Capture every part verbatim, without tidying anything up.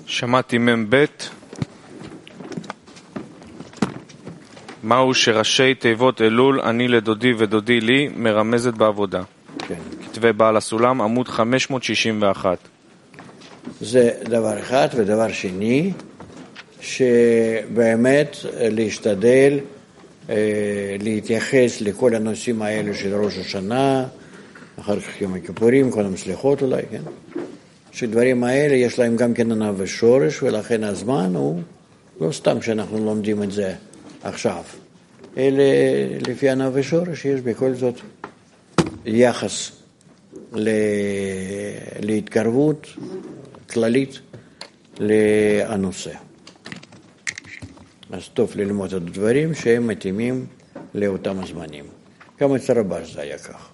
שמעתי מ"ב. מהו שראשי תיבות אלול, אני לדודי ודודי לי, מרמזת בעבודה. כן. כתבי בעל הסולם, עמוד חמש מאות שישים ואחת. זה דבר אחד, ודבר שני, שבאמת להשתדל אה, להתייחס לכל הנושאים האלה של ראש השנה, אחר כך יום הכיפורים, כל המסליחות אולי, כן? שדברים האלה יש להם גם כן ענב ושורש, ולכן הזמן הוא לא סתם שאנחנו לומדים את זה עכשיו, אלא לפי ענב ושורש יש בכל זאת יחס ל... להתקרבות כללית לנושא. אז טוב ללמוד את הדברים שהם מתאימים לאותם הזמנים. גם אצל רבש זה היה כך.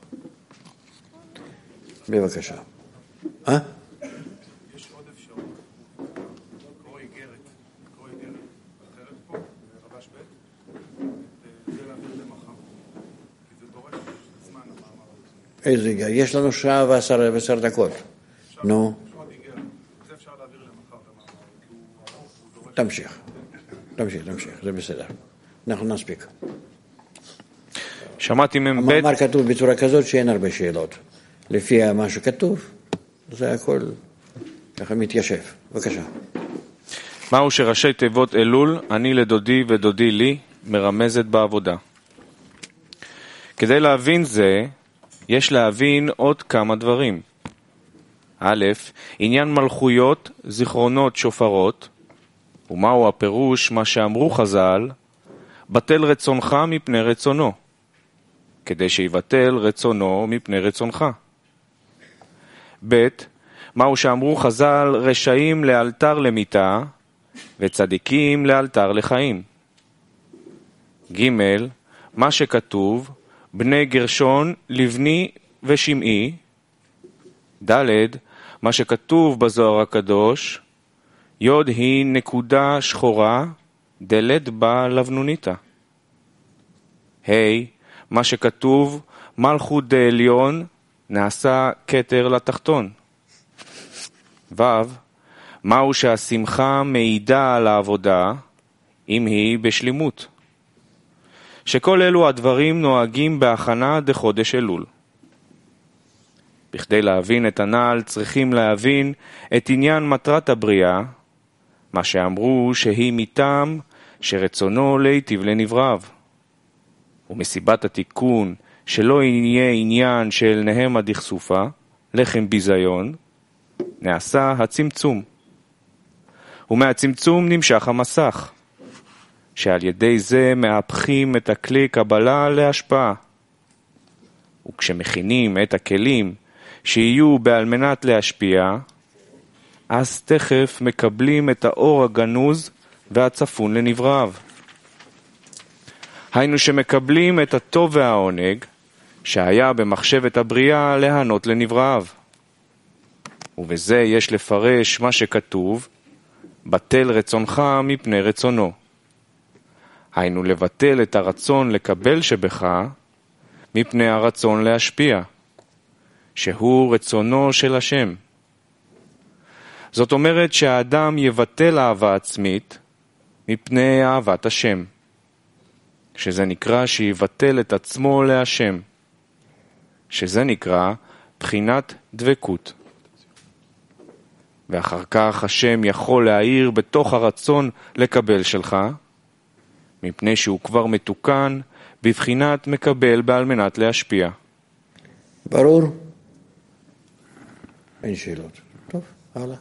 בבקשה. אה? יש עוד אפשרות. לקרוא איגרת. לקרוא איגרת אחרת פה, רבש ב', זה להעביר למחר. כי זה דורש זמן המאמר הזה. איזה איגרת? יש לנו שעה ועשר, ועשר דקות. נו. יש עוד איגרת. זה אפשר להעביר למחר את המאמר. כי הוא ארוך, הוא דורש... תמשיך. תמשיך, תמשיך. זה בסדר. אנחנו נספיק. שמעתי מ"ב. המאמר כתוב בצורה כזאת שאין הרבה שאלות. לפי מה שכתוב, זה הכל ככה מתיישב. בבקשה. מהו שראשי תיבות אלול, אני לדודי ודודי לי, מרמזת בעבודה. כדי להבין זה, יש להבין עוד כמה דברים. א', עניין מלכויות, זיכרונות, שופרות, ומהו הפירוש מה שאמרו חז"ל, בטל רצונך מפני רצונו, כדי שיבטל רצונו מפני רצונך. ב', מהו שאמרו חז"ל, רשעים לאלתר למיתה, וצדיקים לאלתר לחיים. ג', מה שכתוב, בני גרשון לבני ושמעי. ד', מה שכתוב בזוהר הקדוש, יוד היא נקודה שחורה, דלת בה לבנוניתה. ה', מה שכתוב, מלכות דעליון, נעשה כתר לתחתון. ו', מהו שהשמחה מעידה על העבודה, אם היא בשלימות. שכל אלו הדברים נוהגים בהכנה דחודש אלול. בכדי להבין את הנעל צריכים להבין את עניין מטרת הבריאה, מה שאמרו שהיא מטעם שרצונו להיטיב לנבריו. ומסיבת התיקון שלא יהיה עניין של נהמה דכסופה, לחם ביזיון, נעשה הצמצום. ומהצמצום נמשך המסך, שעל ידי זה מהפכים את הכלי קבלה להשפעה. וכשמכינים את הכלים שיהיו בעל מנת להשפיע, אז תכף מקבלים את האור הגנוז והצפון לנבריו. היינו שמקבלים את הטוב והעונג שהיה במחשבת הבריאה להנות לנבריו. ובזה יש לפרש מה שכתוב, בטל רצונך מפני רצונו. היינו לבטל את הרצון לקבל שבך מפני הרצון להשפיע, שהוא רצונו של השם. זאת אומרת שהאדם יבטל אהבה עצמית מפני אהבת השם, שזה נקרא שיבטל את עצמו להשם, שזה נקרא בחינת דבקות. ואחר כך השם יכול להאיר בתוך הרצון לקבל שלך, מפני שהוא כבר מתוקן בבחינת מקבל בעל מנת להשפיע. ברור? אין שאלות. טוב, הלאה.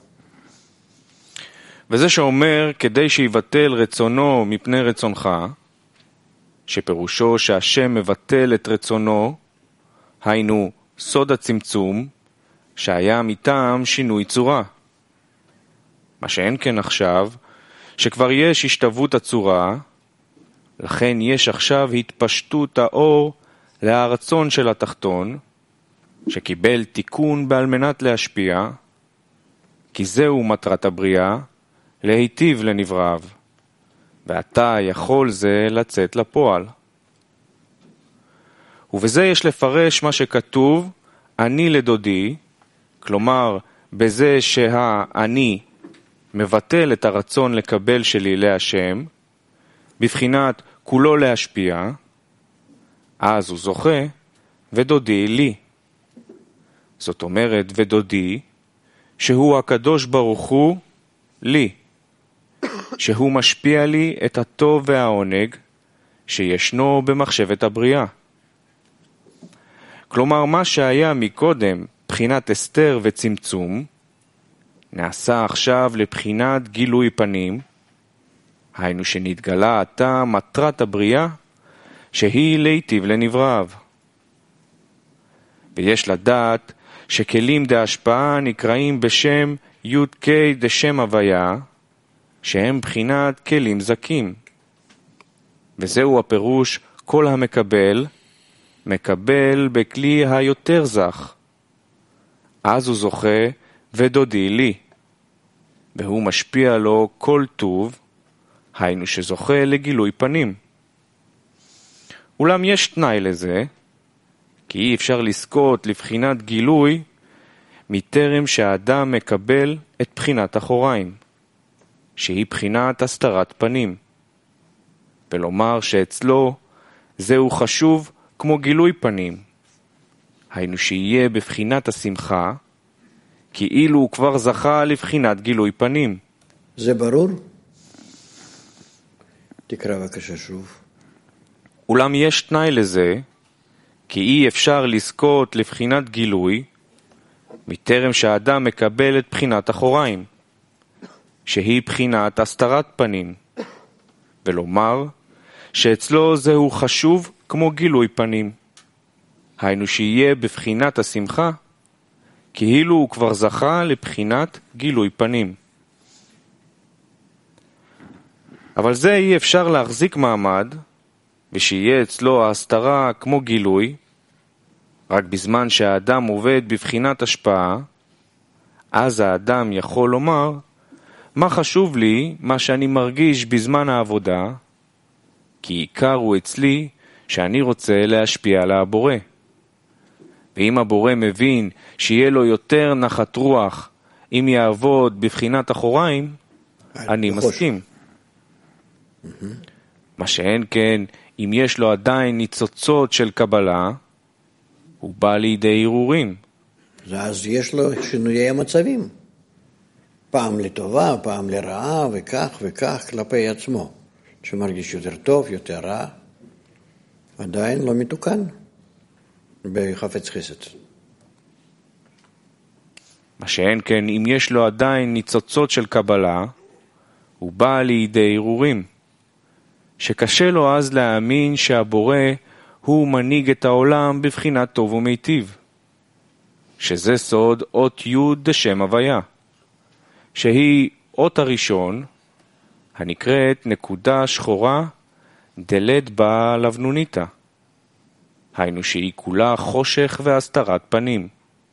וזה שאומר, כדי שיבטל רצונו מפני רצונך, שפירושו שהשם מבטל את רצונו, היינו סוד הצמצום, שהיה מטעם שינוי צורה. מה שאין כן עכשיו, שכבר יש השתוות הצורה, לכן יש עכשיו התפשטות האור להרצון של התחתון, שקיבל תיקון בעל מנת להשפיע, כי זהו מטרת הבריאה, להיטיב לנבריו, ואתה יכול זה לצאת לפועל. ובזה יש לפרש מה שכתוב, אני לדודי, כלומר, בזה שהאני מבטל את הרצון לקבל שלי להשם, בבחינת כולו להשפיע, אז הוא זוכה ודודי לי. זאת אומרת ודודי, שהוא הקדוש ברוך הוא לי, שהוא משפיע לי את הטוב והעונג שישנו במחשבת הבריאה. כלומר, מה שהיה מקודם בחינת הסתר וצמצום, נעשה עכשיו לבחינת גילוי פנים, היינו שנתגלה עתה מטרת הבריאה, שהיא להיטיב לנבראיו. ויש לדעת שכלים דהשפעה נקראים בשם י' ק' דשם הוויה, שהם בחינת כלים זכים. וזהו הפירוש כל המקבל, מקבל בכלי היותר זך. אז הוא זוכה ודודי לי, והוא משפיע לו כל טוב, היינו שזוכה לגילוי פנים. אולם יש תנאי לזה, כי אי אפשר לזכות לבחינת גילוי מטרם שהאדם מקבל את בחינת אחוריים, שהיא בחינת הסתרת פנים, ולומר שאצלו זהו חשוב כמו גילוי פנים, היינו שיהיה בבחינת השמחה, כאילו הוא כבר זכה לבחינת גילוי פנים. זה ברור? תקרא בבקשה שוב. אולם יש תנאי לזה, כי אי אפשר לזכות לבחינת גילוי, מטרם שהאדם מקבל את בחינת אחוריים, שהיא בחינת הסתרת פנים, ולומר שאצלו זהו חשוב כמו גילוי פנים, היינו שיהיה בבחינת השמחה, כאילו הוא כבר זכה לבחינת גילוי פנים. אבל זה אי אפשר להחזיק מעמד, ושיהיה אצלו ההסתרה כמו גילוי, רק בזמן שהאדם עובד בבחינת השפעה, אז האדם יכול לומר, מה חשוב לי מה שאני מרגיש בזמן העבודה, כי עיקר הוא אצלי שאני רוצה להשפיע על הבורא. ואם הבורא מבין שיהיה לו יותר נחת רוח אם יעבוד בבחינת אחוריים, אני מסכים. מה שאין כן, אם יש לו עדיין ניצוצות של קבלה, הוא בא לידי ערעורים. אז יש לו שינויי המצבים. פעם לטובה, פעם לרעה, וכך וכך כלפי עצמו. שמרגיש יותר טוב, יותר רע, עדיין לא מתוקן בחפץ חסד. מה שאין כן, אם יש לו עדיין ניצוצות של קבלה, הוא בא לידי ערעורים. שקשה לו אז להאמין שהבורא הוא מנהיג את העולם בבחינת טוב ומיטיב, שזה סוד אות י' דשם הוויה, שהיא אות הראשון הנקראת נקודה שחורה דלת בה לבנוניתה, היינו שהיא כולה חושך והסתרת פנים.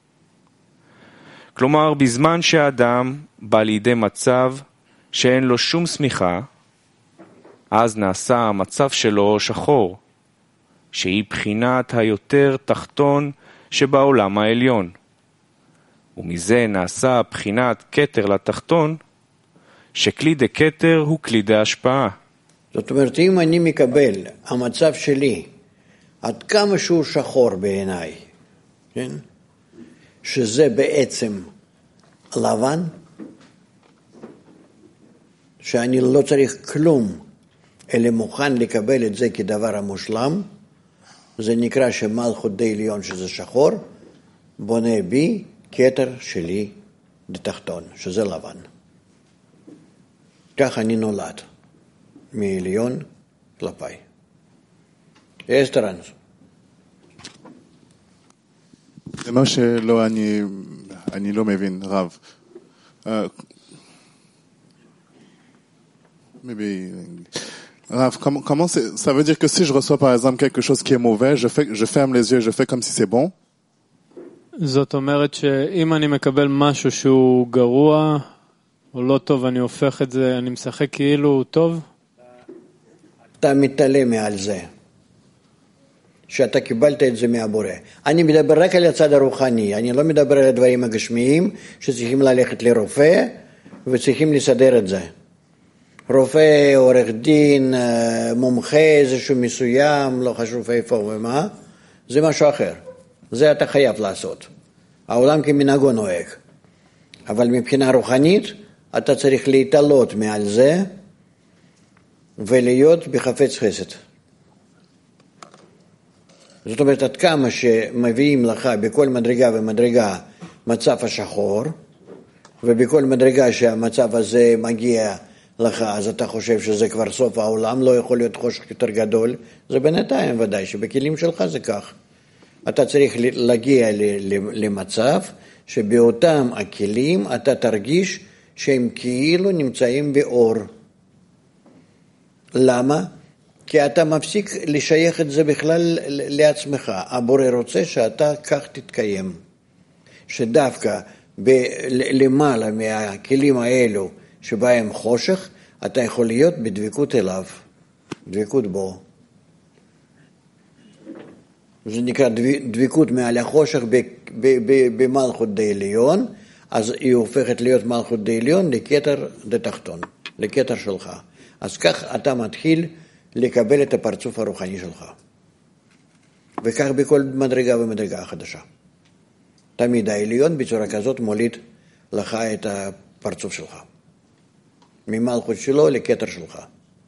כלומר, בזמן שהאדם בא לידי מצב שאין לו שום סמיכה, אז נעשה המצב שלו שחור, שהיא בחינת היותר תחתון שבעולם העליון. ומזה נעשה בחינת כתר לתחתון, שכלי דה כתר הוא כלי דה השפעה. זאת אומרת, אם אני מקבל המצב שלי, עד כמה שהוא שחור בעיניי, כן? שזה בעצם לבן, שאני לא צריך כלום, אלא מוכן לקבל את זה כדבר המושלם, זה נקרא שמלכות די עליון שזה שחור, בונה בי כתר שלי לתחתון, שזה לבן. כך אני נולד, מעליון כלפי. אסטרנס. זה מה שלא, אני, אני לא מבין, רב. Uh, maybe... Rav, comment, comment ça veut dire que si je reçois par exemple quelque chose qui est mauvais, je, fais, je ferme les yeux, je fais comme si c'est bon? זאת אומרת שאם אני מקבל משהו שהוא גרוע או לא טוב, אני הופך את זה, אני משחק כאילו הוא טוב? אתה מתעלם מעל זה, שאתה קיבלת את זה מהבורא. אני מדבר רק על הצד הרוחני, אני לא מדבר על הדברים הגשמיים שצריכים ללכת לרופא וצריכים לסדר את זה. רופא, עורך דין, מומחה, איזשהו מסוים, לא חשוב איפה ומה, זה משהו אחר. זה אתה חייב לעשות. העולם כמנהגו נוהג. אבל מבחינה רוחנית, אתה צריך להתעלות מעל זה, ולהיות בחפץ חסד. זאת אומרת, עד כמה שמביאים לך בכל מדרגה ומדרגה מצב השחור, ובכל מדרגה שהמצב הזה מגיע לך, אז אתה חושב שזה כבר סוף העולם, לא יכול להיות חושך יותר גדול, זה בינתיים ודאי, שבכלים שלך זה כך. אתה צריך להגיע למצב שבאותם הכלים אתה תרגיש שהם כאילו נמצאים באור. למה? כי אתה מפסיק לשייך את זה בכלל לעצמך. הבורא רוצה שאתה כך תתקיים. שדווקא ב- למעלה מהכלים האלו שבהם חושך, אתה יכול להיות בדבקות אליו, דבקות בו. זה נקרא דבקות מעל החושך במלכות דעליון, אז היא הופכת להיות מלכות דעליון לכתר דתחתון, לכתר שלך. אז כך אתה מתחיל לקבל את הפרצוף הרוחני שלך. וכך בכל מדרגה ומדרגה חדשה. תמיד העליון בצורה כזאת מוליד לך את הפרצוף שלך. ממלכות שלו לכתר שלך.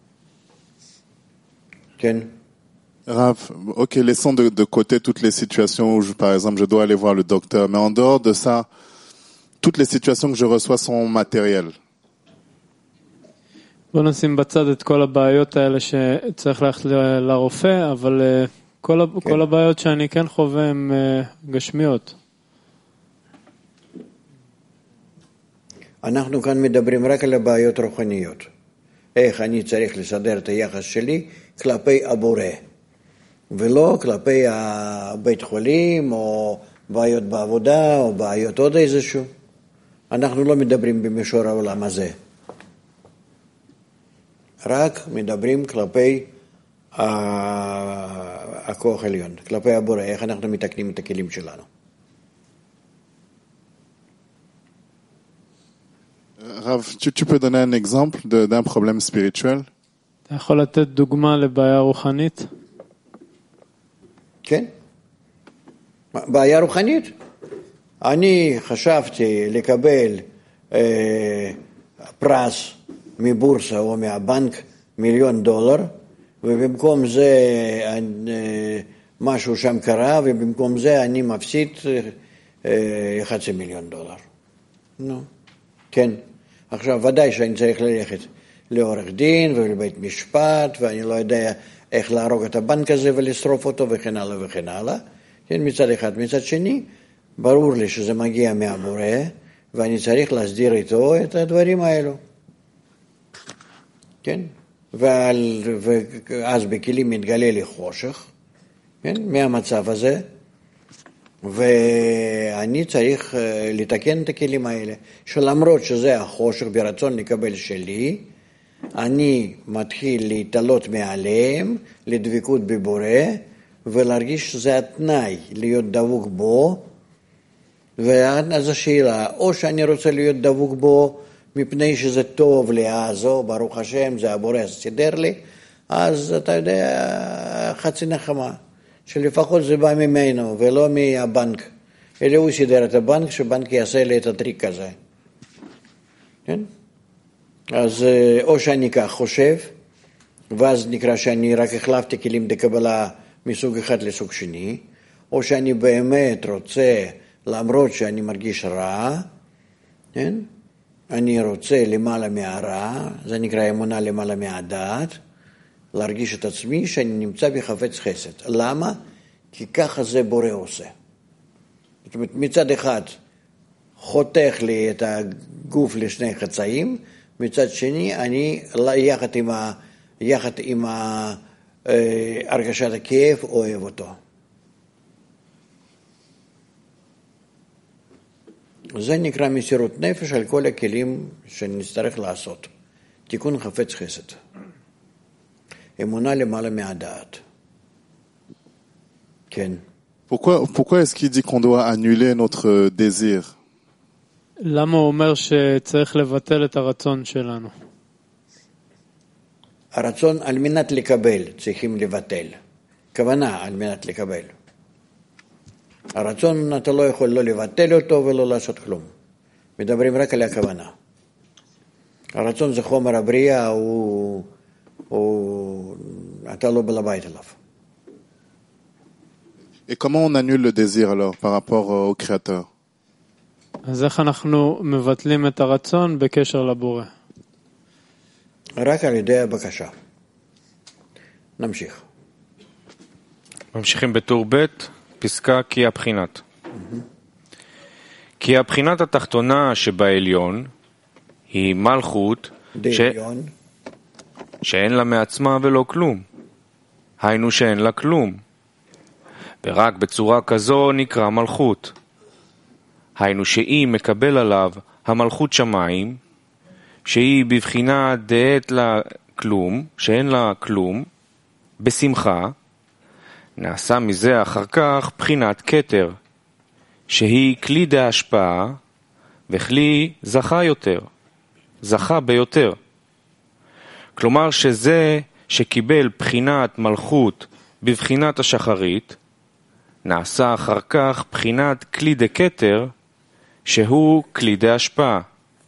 כן? Rav, ok, laissons de, de côté toutes les situations où, je, par exemple, je dois aller voir le docteur. Mais en dehors de ça, toutes les situations que je reçois sont matérielles. בוא נשים בצד את כל הבעיות האלה שצריך ללכת לרופא, אבל כל, כן. כל הבעיות שאני כן חווה הן גשמיות. אנחנו כאן מדברים רק על הבעיות רוחניות. איך אני צריך לסדר את היחס שלי כלפי הבורא. ולא כלפי הבית חולים, או בעיות בעבודה, או בעיות עוד איזשהו. אנחנו לא מדברים במישור העולם הזה. רק מדברים כלפי הכוח העליון, כלפי הבורא, איך אנחנו מתקנים את הכלים שלנו. Rav, tu, tu peux donner un exemple de, d'un problème spirituel? אתה יכול לתת דוגמה לבעיה רוחנית? כן. בעיה רוחנית. אני חשבתי לקבל אה, פרס מבורסה או מהבנק מיליון דולר, ובמקום זה אה, משהו שם קרה, ובמקום זה אני מפסיד אה, חצי מיליון דולר. נו, כן. עכשיו, ודאי שאני צריך ללכת לעורך דין ולבית משפט, ואני לא יודע איך להרוג את הבנק הזה ולשרוף אותו וכן הלאה וכן הלאה. כן, מצד אחד. מצד שני, ברור לי שזה מגיע מהבורא, ואני צריך להסדיר איתו את הדברים האלו. כן? ועל, ואז בכלים מתגלה לי חושך, כן? מהמצב הזה, ואני צריך לתקן את הכלים האלה, שלמרות שזה החושך ברצון לקבל שלי, אני מתחיל להתעלות מעליהם, לדבקות בבורא, ולהרגיש שזה התנאי, להיות דבוק בו, ואז השאלה, או שאני רוצה להיות דבוק בו, מפני שזה טוב לי, אז או ברוך השם, זה הבורא סידר לי, אז אתה יודע, חצי נחמה, שלפחות זה בא ממנו, ולא מהבנק. אלא הוא סידר את הבנק, שבנק יעשה לי את הטריק הזה. כן? אז או שאני כך חושב, ואז נקרא שאני רק החלפתי כלים לקבלה מסוג אחד לסוג שני, או שאני באמת רוצה, למרות שאני מרגיש רע, כן? אני רוצה למעלה מהרע, זה נקרא אמונה למעלה מהדעת, להרגיש את עצמי שאני נמצא בחפץ חסד. למה? כי ככה זה בורא עושה. זאת אומרת, מצד אחד חותך לי את הגוף לשני חצאים, מצד שני אני יחד עם, ה, יחד עם ה, אה, הרגשת הכאב אוהב אותו. זה נקרא מסירות נפש על כל הכלים שנצטרך לעשות. תיקון חפץ חסד. אמונה למעלה מהדעת. כן. Pourquoi, pourquoi est-ce qu'il dit qu'on doit annuler notre désir? למה הוא אומר שצריך לבטל את הרצון שלנו? הרצון על מנת לקבל צריכים לבטל. כוונה על מנת לקבל. הרצון אתה לא יכול לא לבטל אותו ולא לעשות כלום. מדברים רק על הכוונה. הרצון זה חומר הבריאה, הוא, הוא, אתה לא בעל הבית עליו. Et comment on annule le désir alors par rapport au créateur? אז איך אנחנו מבטלים את הרצון בקשר לבורא? רק על ידי הבקשה. נמשיך. ממשיכים בטור ב', פסקה כי הבחינת. כי הבחינת התחתונה שבעליון היא מלכות ש... שאין לה מעצמה ולא כלום. היינו שאין לה כלום. ורק בצורה כזו נקרא מלכות. היינו שהיא מקבל עליו המלכות שמיים, שהיא בבחינה דעת לה כלום, שאין לה כלום, בשמחה, נעשה מזה אחר כך בחינת כתר, שהיא כלי דהשפעה, וכלי זכה יותר, זכה ביותר. כלומר שזה שקיבל בחינת מלכות בבחינת השחרית, נעשה אחר כך בחינת כלי דכתר, שהוא כלי דהשפעה.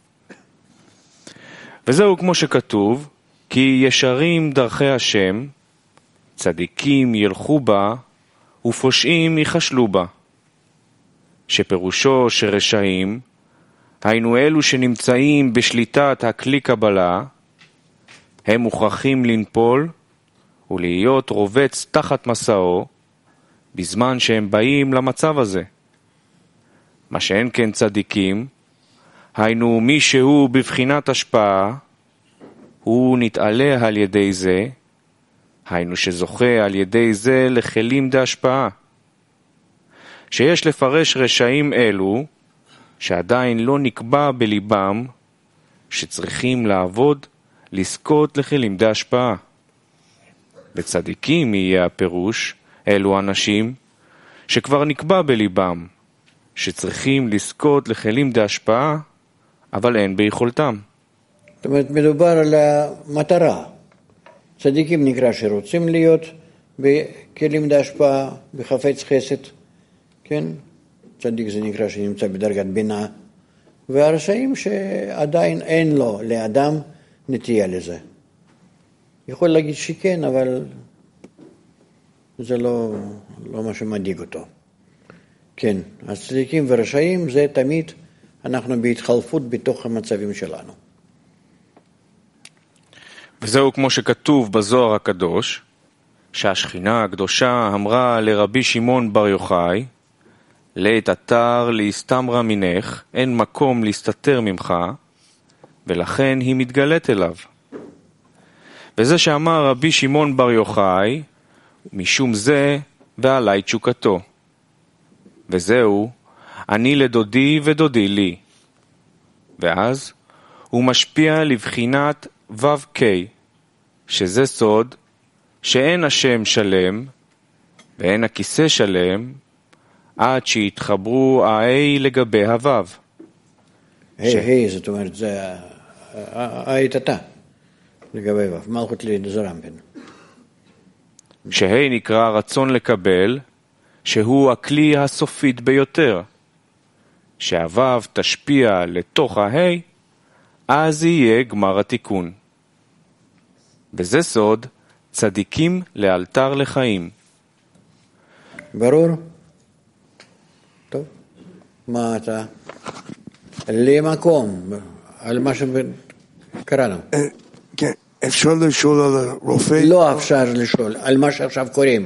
וזהו כמו שכתוב, כי ישרים דרכי השם, צדיקים ילכו בה, ופושעים יחשלו בה. שפירושו שרשעים, היינו אלו שנמצאים בשליטת הכלי קבלה, הם מוכרחים לנפול ולהיות רובץ תחת מסעו, בזמן שהם באים למצב הזה. מה שאין כן צדיקים, היינו מי שהוא בבחינת השפעה, הוא נתעלה על ידי זה, היינו שזוכה על ידי זה לכלים דהשפעה. שיש לפרש רשעים אלו, שעדיין לא נקבע בליבם, שצריכים לעבוד, לזכות לכלים דהשפעה. בצדיקים יהיה הפירוש, אלו אנשים, שכבר נקבע בליבם, שצריכים לזכות לכלים דהשפעה, אבל אין ביכולתם. זאת אומרת, מדובר על המטרה. צדיקים נקרא שרוצים להיות בכלים דהשפעה, בחפץ חסד, כן? צדיק זה נקרא שנמצא בדרגת בינה, והרשעים שעדיין אין לו, לאדם, נטייה לזה. יכול להגיד שכן, אבל זה לא, לא מה שמדאיג אותו. כן, אז צדיקים ורשעים זה תמיד אנחנו בהתחלפות בתוך המצבים שלנו. וזהו כמו שכתוב בזוהר הקדוש, שהשכינה הקדושה אמרה לרבי שמעון בר יוחאי, לעת אתר להסתמרה מינך, אין מקום להסתתר ממך, ולכן היא מתגלית אליו. וזה שאמר רבי שמעון בר יוחאי, משום זה ועלי תשוקתו. וזהו, אני לדודי ודודי לי. ואז הוא משפיע לבחינת וו קי, שזה סוד שאין השם שלם ואין הכיסא שלם עד שיתחברו ה-A לגבי הוו. היי, היי, זאת אומרת, זה היית אתה לגבי וו, מלכות לזרמפן. שהי נקרא רצון לקבל, שהוא הכלי הסופית ביותר. שהוו תשפיע לתוך ההי, אז יהיה גמר התיקון. וזה סוד צדיקים לאלתר לחיים. ברור? טוב. מה אתה? למקום, על מה שקראנו. כן, אפשר לשאול על הרופא? לא אפשר לשאול, על מה שעכשיו קוראים.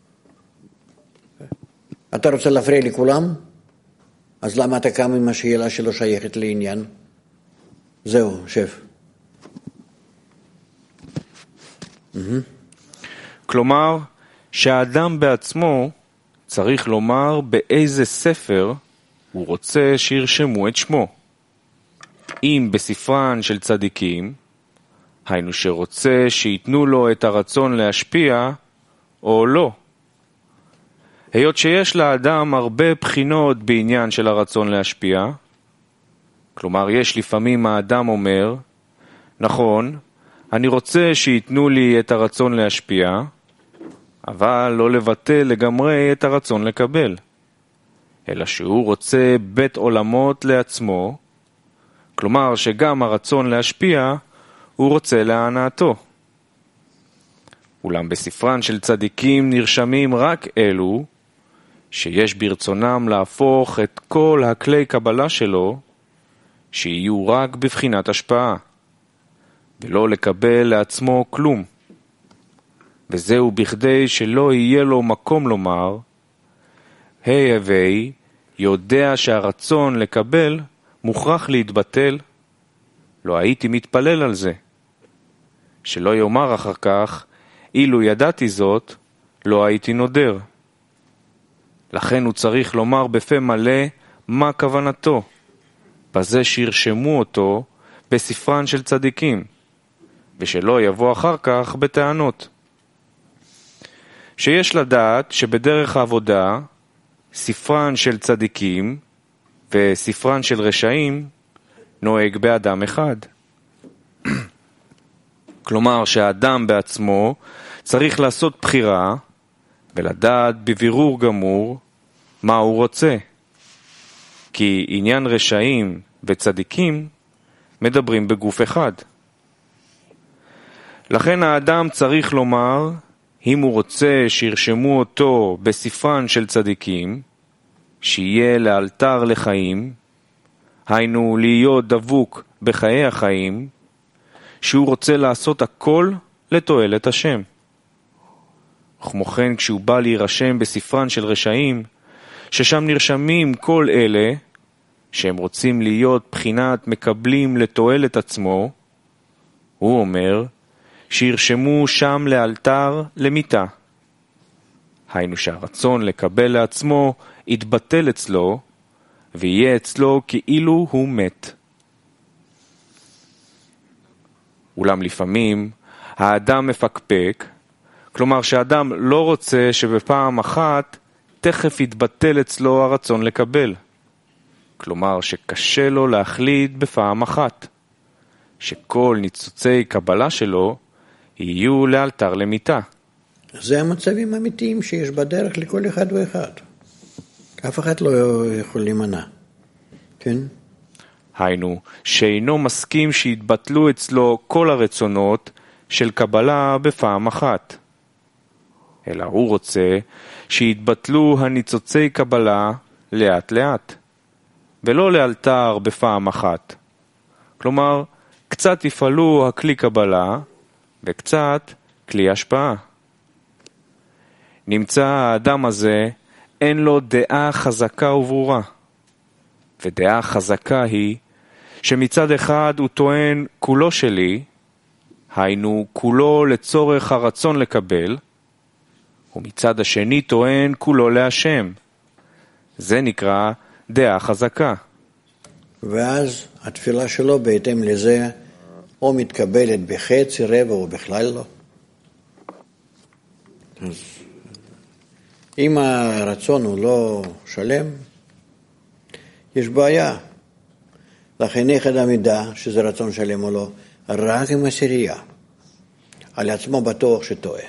אתה רוצה להפריע לכולם? אז למה אתה קם עם השאלה שלא שייכת לעניין? זהו, שף. כלומר, שהאדם בעצמו צריך לומר באיזה ספר הוא רוצה שירשמו את שמו. אם בספרן של צדיקים, היינו שרוצה שיתנו לו את הרצון להשפיע, או לא. היות שיש לאדם הרבה בחינות בעניין של הרצון להשפיע, כלומר, יש לפעמים האדם אומר, נכון, אני רוצה שיתנו לי את הרצון להשפיע, אבל לא לבטל לגמרי את הרצון לקבל, אלא שהוא רוצה בית עולמות לעצמו, כלומר שגם הרצון להשפיע הוא רוצה להנאתו. אולם בספרן של צדיקים נרשמים רק אלו שיש ברצונם להפוך את כל הכלי קבלה שלו שיהיו רק בבחינת השפעה, ולא לקבל לעצמו כלום. וזהו בכדי שלא יהיה לו מקום לומר, היי הווי, יודע שהרצון לקבל מוכרח להתבטל, לא הייתי מתפלל על זה. שלא יאמר אחר כך, אילו ידעתי זאת, לא הייתי נודר. לכן הוא צריך לומר בפה מלא מה כוונתו, בזה שירשמו אותו בספרן של צדיקים, ושלא יבוא אחר כך בטענות. שיש לדעת שבדרך העבודה, ספרן של צדיקים וספרן של רשעים נוהג באדם אחד. כלומר שהאדם בעצמו צריך לעשות בחירה ולדעת בבירור גמור מה הוא רוצה. כי עניין רשעים וצדיקים מדברים בגוף אחד. לכן האדם צריך לומר, אם הוא רוצה שירשמו אותו בספרן של צדיקים, שיהיה לאלתר לחיים, היינו להיות דבוק בחיי החיים, שהוא רוצה לעשות הכל לתועלת השם. כמו כן, כשהוא בא להירשם בספרן של רשעים, ששם נרשמים כל אלה שהם רוצים להיות בחינת מקבלים לתועלת עצמו, הוא אומר שירשמו שם לאלתר למיתה. היינו שהרצון לקבל לעצמו יתבטל אצלו, ויהיה אצלו כאילו הוא מת. אולם לפעמים האדם מפקפק, כלומר שהאדם לא רוצה שבפעם אחת תכף יתבטל אצלו הרצון לקבל. כלומר שקשה לו להחליט בפעם אחת, שכל ניצוצי קבלה שלו יהיו לאלתר למיתה. זה המצבים האמיתיים שיש בדרך לכל אחד ואחד. אף אחד לא יכול להימנע. כן? היינו, שאינו מסכים שיתבטלו אצלו כל הרצונות של קבלה בפעם אחת. אלא הוא רוצה שיתבטלו הניצוצי קבלה לאט לאט, ולא לאלתר בפעם אחת. כלומר, קצת יפעלו הכלי קבלה, וקצת כלי השפעה. נמצא האדם הזה, אין לו דעה חזקה וברורה. ודעה חזקה היא, שמצד אחד הוא טוען כולו שלי, היינו כולו לצורך הרצון לקבל, ומצד השני טוען כולו להשם. זה נקרא דעה חזקה. ואז התפילה שלו בהתאם לזה, או מתקבלת בחצי, רבע או בכלל לא. אז אם הרצון הוא לא שלם, יש בעיה. לכן איך אדם ידע שזה רצון שלם או לא? רק עם עשירייה. על עצמו בטוח שטועה.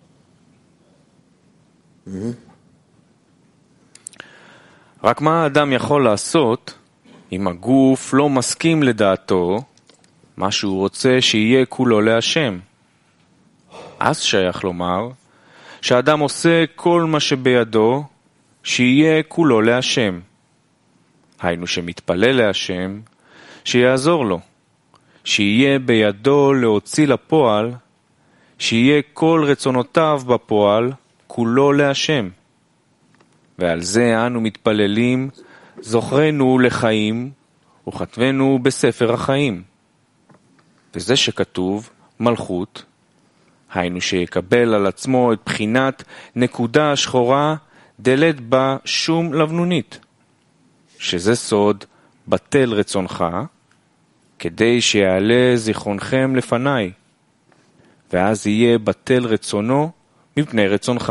רק מה האדם יכול לעשות אם הגוף לא מסכים לדעתו, מה שהוא רוצה שיהיה כולו להשם? אז שייך לומר שהאדם עושה כל מה שבידו שיהיה כולו להשם. היינו שמתפלל להשם שיעזור לו, שיהיה בידו להוציא לפועל, שיהיה כל רצונותיו בפועל כולו להשם. ועל זה אנו מתפללים, זוכרנו לחיים וכתבנו בספר החיים. וזה שכתוב מלכות, היינו שיקבל על עצמו את בחינת נקודה שחורה דלת בה שום לבנונית, שזה סוד בטל רצונך, כדי שיעלה זיכרונכם לפניי, ואז יהיה בטל רצונו מפני רצונך.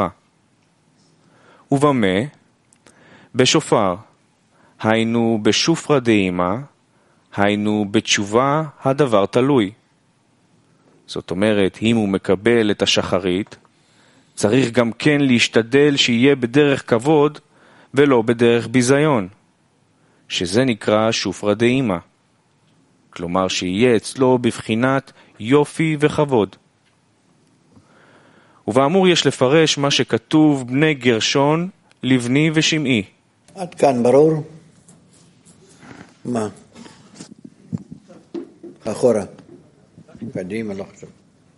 ובמה? בשופר, היינו בשופרא דאמא, היינו בתשובה הדבר תלוי. זאת אומרת, אם הוא מקבל את השחרית, צריך גם כן להשתדל שיהיה בדרך כבוד ולא בדרך ביזיון, שזה נקרא שופרא דאימא. כלומר שיהיה אצלו בבחינת יופי וכבוד. ובאמור יש לפרש מה שכתוב בני גרשון לבני ושמעי. עד כאן ברור? מה? אחורה. קדימה, לא חשוב.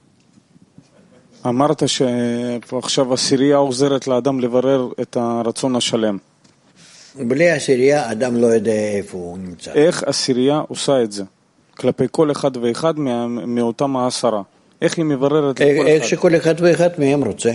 אמרת שעכשיו עשירייה עוזרת לאדם לברר את הרצון השלם. בלי עשירייה אדם לא יודע איפה הוא נמצא. איך עשירייה עושה את זה? כלפי כל אחד ואחד מה, מאותם העשרה. איך היא מבררת לכל אחד? איך שכל אחד ואחד מהם רוצה.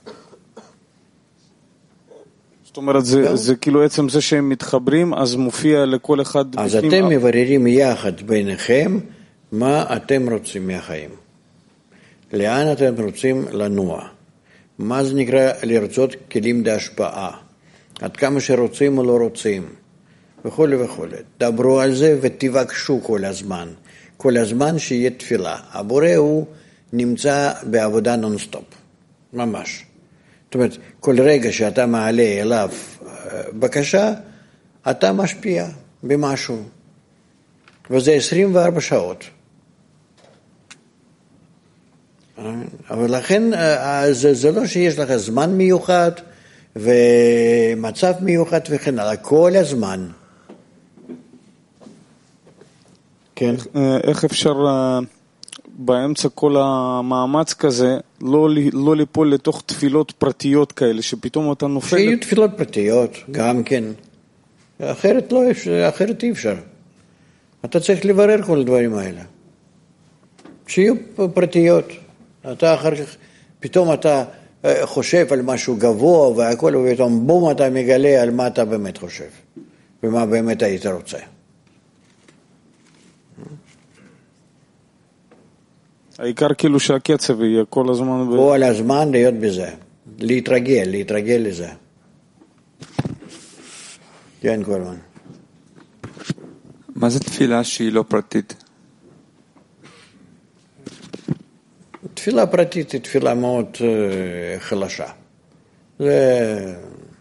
זאת אומרת, זה, זה כאילו עצם זה שהם מתחברים, אז מופיע לכל אחד... אז אתם מבררים יחד ביניכם מה אתם רוצים מהחיים. לאן אתם רוצים לנוע. מה זה נקרא לרצות כלים להשפעה. עד כמה שרוצים או לא רוצים. וכו' וכו'. דברו על זה ותבקשו כל הזמן. כל הזמן שיהיה תפילה. הבורא הוא נמצא בעבודה נונסטופ. ממש. זאת אומרת, כל רגע שאתה מעלה אליו בקשה, אתה משפיע במשהו. וזה עשרים וארבע שעות. אבל לכן זה, זה לא שיש לך זמן מיוחד ומצב מיוחד וכן הלאה, כל הזמן. כן. איך אפשר באמצע כל המאמץ כזה לא, לא ליפול לתוך תפילות פרטיות כאלה שפתאום אתה נופל? שיהיו תפילות פרטיות, גם כן. אחרת לא אפשר, אחרת אי אפשר. אתה צריך לברר כל הדברים האלה. שיהיו פרטיות. אתה אחר כך, פתאום אתה חושב על משהו גבוה והכל, ופתאום בום אתה מגלה על מה אתה באמת חושב, ומה באמת היית רוצה. העיקר כאילו שהקצב יהיה כל הזמן... כל הזמן להיות בזה, להתרגל, להתרגל לזה. כן, כל הזמן. מה זה תפילה שהיא לא פרטית? תפילה פרטית היא תפילה מאוד uh, חלשה. זה...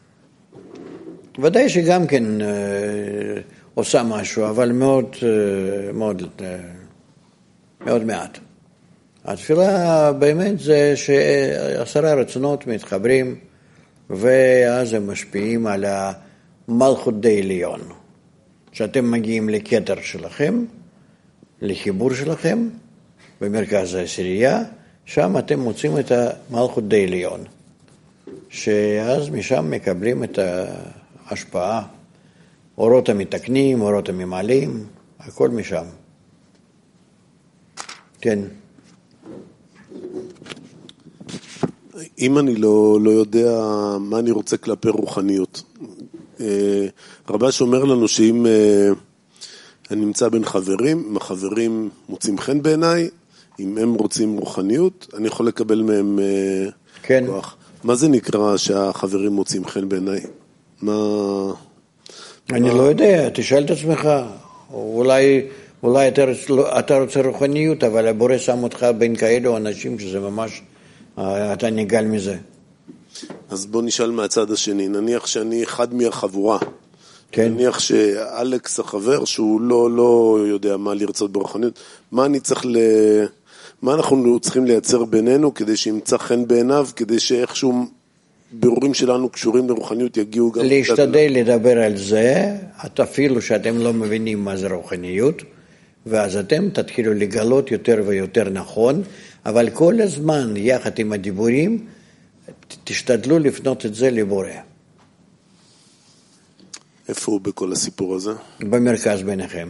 ודאי שגם כן uh, עושה משהו, אבל מאוד, uh, מאוד, uh, מאוד מעט. התפילה באמת זה שעשרה רצונות מתחברים, ואז הם משפיעים על המלכות דעליון. שאתם מגיעים לכתר שלכם, לחיבור שלכם, במרכז העשירייה, שם אתם מוצאים את המלכות דעליון, שאז משם מקבלים את ההשפעה, אורות המתקנים, אורות הממלאים, הכל משם. כן. אם אני לא, לא יודע מה אני רוצה כלפי רוחניות, רבש אומר לנו שאם אני נמצא בין חברים, אם החברים מוצאים חן בעיניי, אם הם רוצים רוחניות, אני יכול לקבל מהם כן. כוח. מה זה נקרא שהחברים מוצאים חן בעיניי? מה... אני מה... לא יודע, תשאל את עצמך. אולי, אולי אתה, אתה רוצה רוחניות, אבל הבורא שם אותך בין כאלו אנשים שזה ממש, אתה נגל מזה. אז בוא נשאל מהצד השני. נניח שאני אחד מהחבורה. כן. נניח שאלכס החבר, שהוא לא, לא יודע מה לרצות ברוחניות, מה אני צריך ל... מה אנחנו צריכים לייצר בינינו כדי שימצא חן בעיניו, כדי שאיכשהו בירורים שלנו קשורים לרוחניות יגיעו גם... להשתדל לדבר על זה, אפילו שאתם לא מבינים מה זה רוחניות, ואז אתם תתחילו לגלות יותר ויותר נכון, אבל כל הזמן יחד עם הדיבורים, תשתדלו לפנות את זה לבורא. איפה הוא בכל הסיפור הזה? במרכז ביניכם.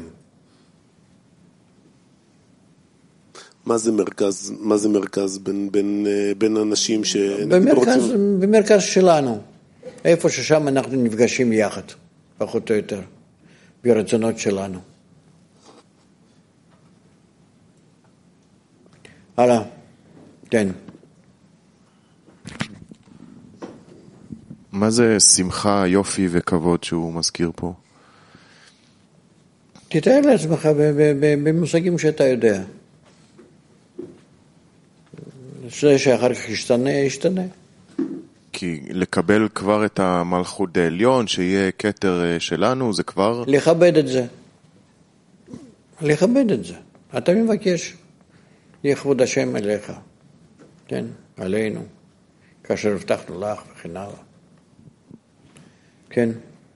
מה זה מרכז, מה זה מרכז בין, בין, בין אנשים ש... במרכז, רוצים... במרכז שלנו. איפה ששם אנחנו נפגשים יחד, פחות או יותר, ברצונות שלנו. הלאה, כן. מה זה שמחה, יופי וכבוד שהוא מזכיר פה? תתאר לעצמך במושגים שאתה יודע. זה שאחר כך ישתנה, ישתנה. כי לקבל כבר את המלכות העליון, שיהיה כתר שלנו, זה כבר... לכבד את זה. לכבד את זה. אתה מבקש. יכבוד השם אליך. כן, עלינו. כאשר הבטחנו לך וכן הלאה. כן.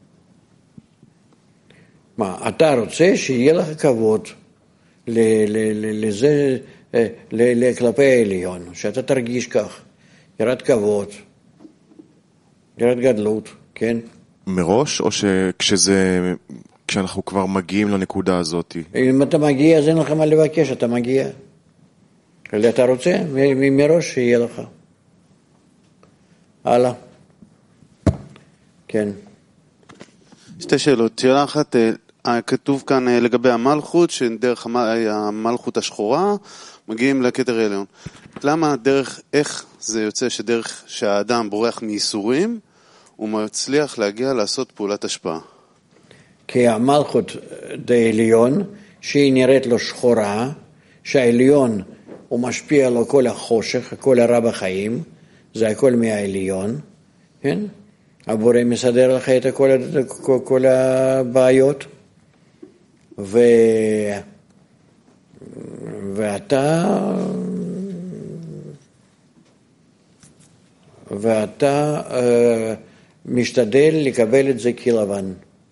מה, אתה רוצה שיהיה לך כבוד לזה, כלפי העליון, שאתה תרגיש כך. ירד כבוד. ירד גדלות, כן? מראש, או שכשזה, כשאנחנו כבר מגיעים לנקודה הזאת? אם אתה מגיע, אז אין לך מה לבקש, אתה מגיע. אבל אתה רוצה, מראש שיהיה לך. הלאה. כן. שתי שאלות. שאלה אחת, כתוב כאן לגבי המלכות, שדרך המלכות השחורה מגיעים לכתר העליון. למה דרך, איך זה יוצא שדרך שהאדם בורח מייסורים, הוא מצליח להגיע לעשות פעולת השפעה? כי המלכות העליון, שהיא נראית לו שחורה, שהעליון הוא משפיע לו כל החושך, כל הרע בחיים, זה הכל מהעליון, כן? הבורא מסדר לך את כל, כל, כל הבעיות, ו... ואתה ואתה אה, משתדל לקבל את זה כלבן.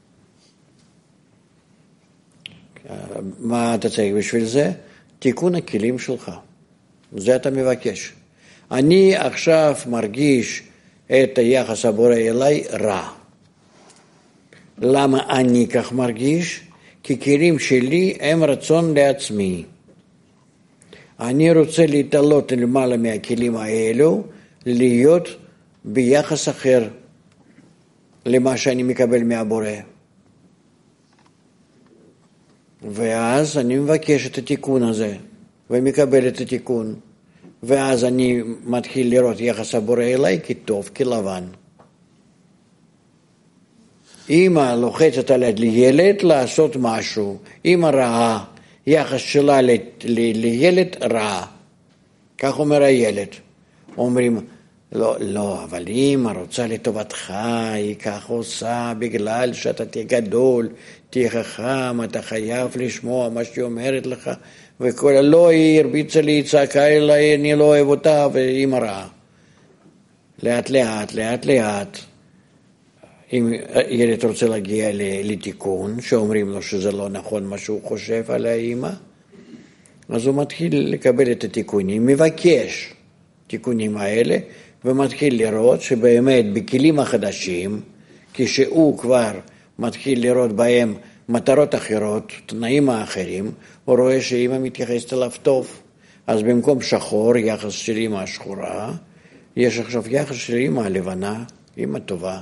מה אתה צריך בשביל זה? תיקון הכלים שלך. זה אתה מבקש. אני עכשיו מרגיש את היחס הבורא אליי רע. למה אני כך מרגיש? כי כלים שלי הם רצון לעצמי. אני רוצה להתעלות למעלה מהכלים האלו, להיות ביחס אחר למה שאני מקבל מהבורא. ואז אני מבקש את התיקון הזה, ומקבל את התיקון. ואז אני מתחיל לראות יחס הבורא אליי כטוב, כלבן. אמא לוחצת על הילד לעשות משהו, אמא רעה, יחס שלה ל- ל- לילד רעה. כך אומר הילד. אומרים, לא, לא, אבל אמא רוצה לטובתך, היא כך עושה בגלל שאתה תהיה גדול, תהיה חכם, אתה חייב לשמוע מה שהיא אומרת לך, וכל לא, היא הרביצה לי, צעקה אליי, אני לא אוהב אותה, ואמא רעה. לאט לאט, לאט לאט. אם ילד רוצה להגיע לתיקון, שאומרים לו שזה לא נכון מה שהוא חושב על האמא, אז הוא מתחיל לקבל את התיקונים, מבקש תיקונים האלה, ומתחיל לראות שבאמת בכלים החדשים, כשהוא כבר מתחיל לראות בהם מטרות אחרות, תנאים האחרים, הוא רואה שאמא מתייחסת אליו טוב. אז במקום שחור, יחס של אמא השחורה, יש עכשיו יחס של אמא הלבנה, אמא טובה.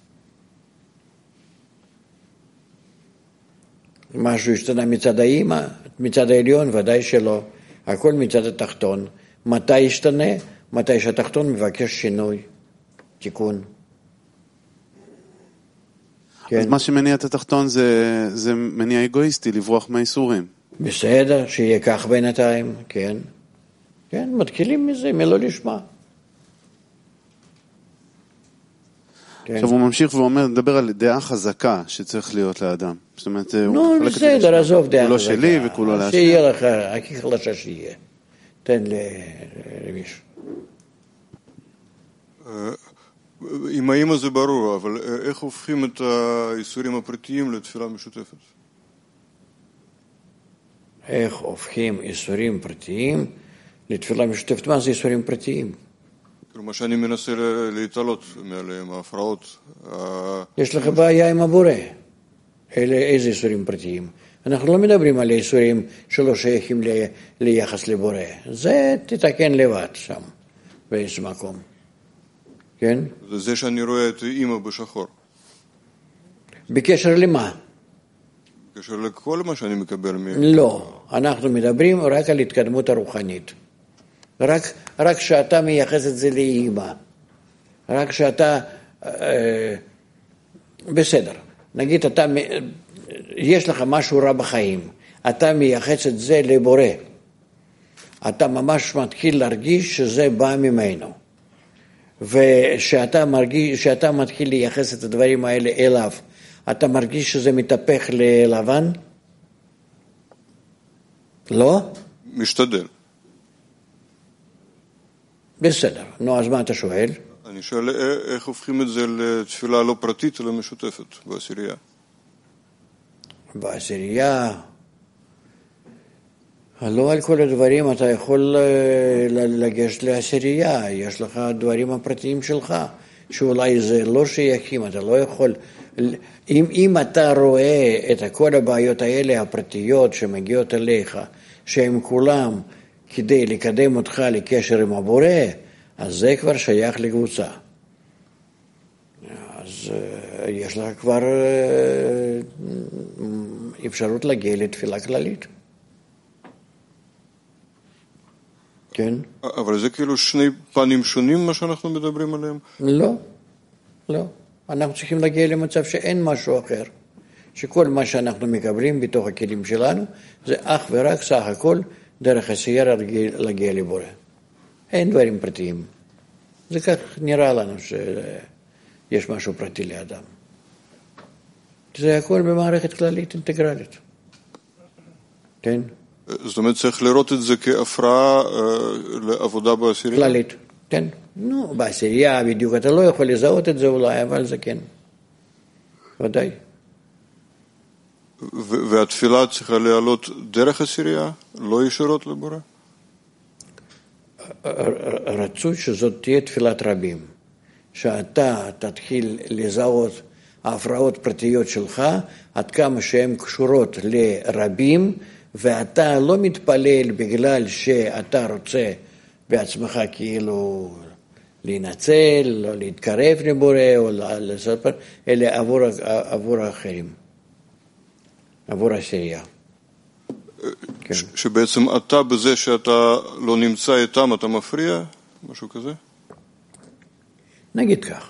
משהו השתנה מצד האמא, מצד העליון, ודאי שלא. הכל מצד התחתון. מתי ישתנה? מתי שהתחתון מבקש שינוי, תיקון. כן. אז מה שמניע את התחתון זה, זה מניע אגואיסטי, לברוח מהאיסורים. בסדר, שיהיה כך בינתיים, כן. כן, מתחילים מזה, מלא לשמה. כן. עכשיו הוא ממשיך ואומר, מדבר על דעה חזקה שצריך להיות לאדם. זאת אומרת, נו, בסדר, עזוב דעה חזקה. כולו שלי וכולו להשאיר. שיהיה לך, הכי חלשה שיהיה. תן למישהו. עם האמא זה ברור, אבל איך הופכים את האיסורים הפרטיים לתפילה משותפת? איך הופכים איסורים פרטיים לתפילה משותפת? מה זה איסורים פרטיים? מה שאני מנסה להתעלות מעליהם, ההפרעות. יש לך בעיה עם הבורא. אלה איזה איסורים פרטיים? אנחנו לא מדברים על איסורים שלא שייכים ליחס לבורא. זה תתקן לבד שם, באיזה מקום. כן? זה זה שאני רואה את אמא בשחור. בקשר למה? בקשר לכל מה שאני מקבל מ... לא, אנחנו מדברים רק על התקדמות הרוחנית. רק, רק שאתה מייחס את זה לאמא. רק שאתה... אה, בסדר. נגיד אתה יש לך משהו רע בחיים, אתה מייחס את זה לבורא. אתה ממש מתחיל להרגיש שזה בא ממנו. ושאתה מרגיש, שאתה מתחיל לייחס את הדברים האלה אליו, אתה מרגיש שזה מתהפך ללבן? לא? משתדל. בסדר. נו, אז מה אתה שואל? אני שואל איך הופכים את זה לתפילה לא פרטית אלא משותפת בעשירייה. בעשירייה, לא על כל הדברים אתה יכול לגשת לעשירייה, יש לך דברים הפרטיים שלך, שאולי זה לא שייכים, אתה לא יכול, אם, אם אתה רואה את כל הבעיות האלה הפרטיות שמגיעות אליך, שהם כולם כדי לקדם אותך לקשר עם הבורא, אז זה כבר שייך לקבוצה. אז יש לך כבר אפשרות להגיע לתפילה כללית. כן. אבל זה כאילו שני פנים שונים מה שאנחנו מדברים עליהם? לא, לא. אנחנו צריכים להגיע למצב שאין משהו אחר. שכל מה שאנחנו מקבלים בתוך הכלים שלנו, זה אך ורק סך הכל דרך עשייה להגיע לבורא. אין דברים פרטיים. זה כך נראה לנו שיש משהו פרטי לאדם. זה הכל במערכת כללית אינטגרלית. כן? זאת אומרת, צריך לראות את זה כהפרעה לעבודה בעשירייה? כללית, כן. נו, בעשירייה בדיוק אתה לא יכול לזהות את זה אולי, אבל זה כן. ודאי. והתפילה צריכה לעלות דרך עשירייה? לא ישירות לבורא? רצוי שזאת תהיה תפילת רבים. שאתה תתחיל לזהות ההפרעות פרטיות שלך, עד כמה שהן קשורות לרבים, ואתה לא מתפלל בגלל שאתה רוצה בעצמך כאילו להינצל, או להתקרב לבורא, או לספר, אלא עבור, עבור האחרים, עבור העשירייה. כן. שבעצם אתה בזה שאתה לא נמצא איתם, אתה מפריע? משהו כזה? נגיד כך.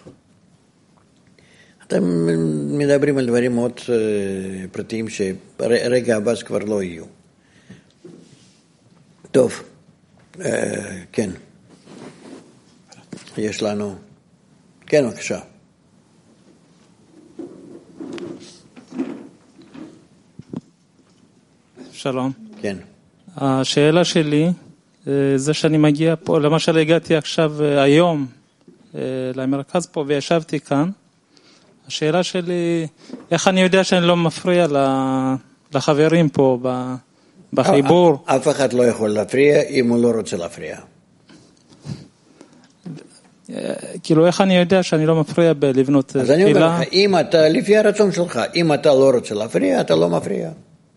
אתם מדברים על דברים מאוד פרטיים שרגע הבא כבר לא יהיו. טוב, כן. יש לנו... כן, בבקשה. שלום. כן. השאלה שלי, זה שאני מגיע פה, למשל הגעתי עכשיו היום למרכז פה וישבתי כאן, השאלה שלי, איך אני יודע שאני לא מפריע לחברים פה בחיבור? אף אחד לא יכול להפריע אם הוא לא רוצה להפריע. כאילו, איך אני יודע שאני לא מפריע בלבנות תפילה? אז אני אומר לך, אם אתה, לפי הרצון שלך, אם אתה לא רוצה להפריע, אתה לא מפריע.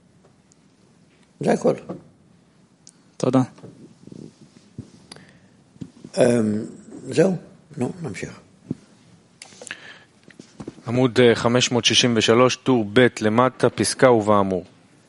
זה הכל. תודה. זהו, נו, נמשיך. עמוד חמש מאות שישים ושלוש, טור ב' למטה, פסקה ובאמור.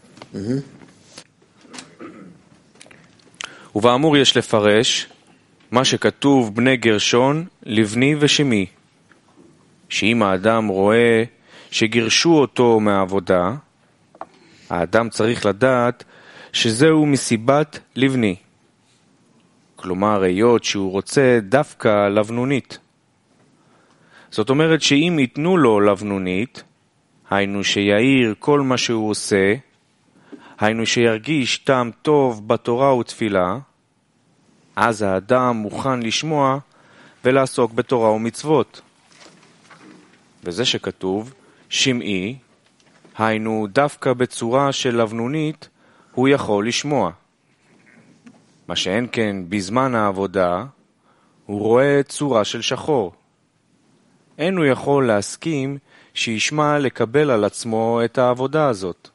ובאמור יש לפרש מה שכתוב בני גרשון, לבני ושמי. שאם האדם רואה שגירשו אותו מהעבודה, האדם צריך לדעת שזהו מסיבת לבני. כלומר, היות שהוא רוצה דווקא לבנונית. זאת אומרת שאם ייתנו לו לבנונית, היינו שיעיר כל מה שהוא עושה, היינו שירגיש טעם טוב בתורה ותפילה, אז האדם מוכן לשמוע ולעסוק בתורה ומצוות. וזה שכתוב, שמעי, היינו דווקא בצורה של לבנונית, הוא יכול לשמוע. מה שאין כן בזמן העבודה, הוא רואה צורה של שחור. אין הוא יכול להסכים שישמע לקבל על עצמו את העבודה הזאת.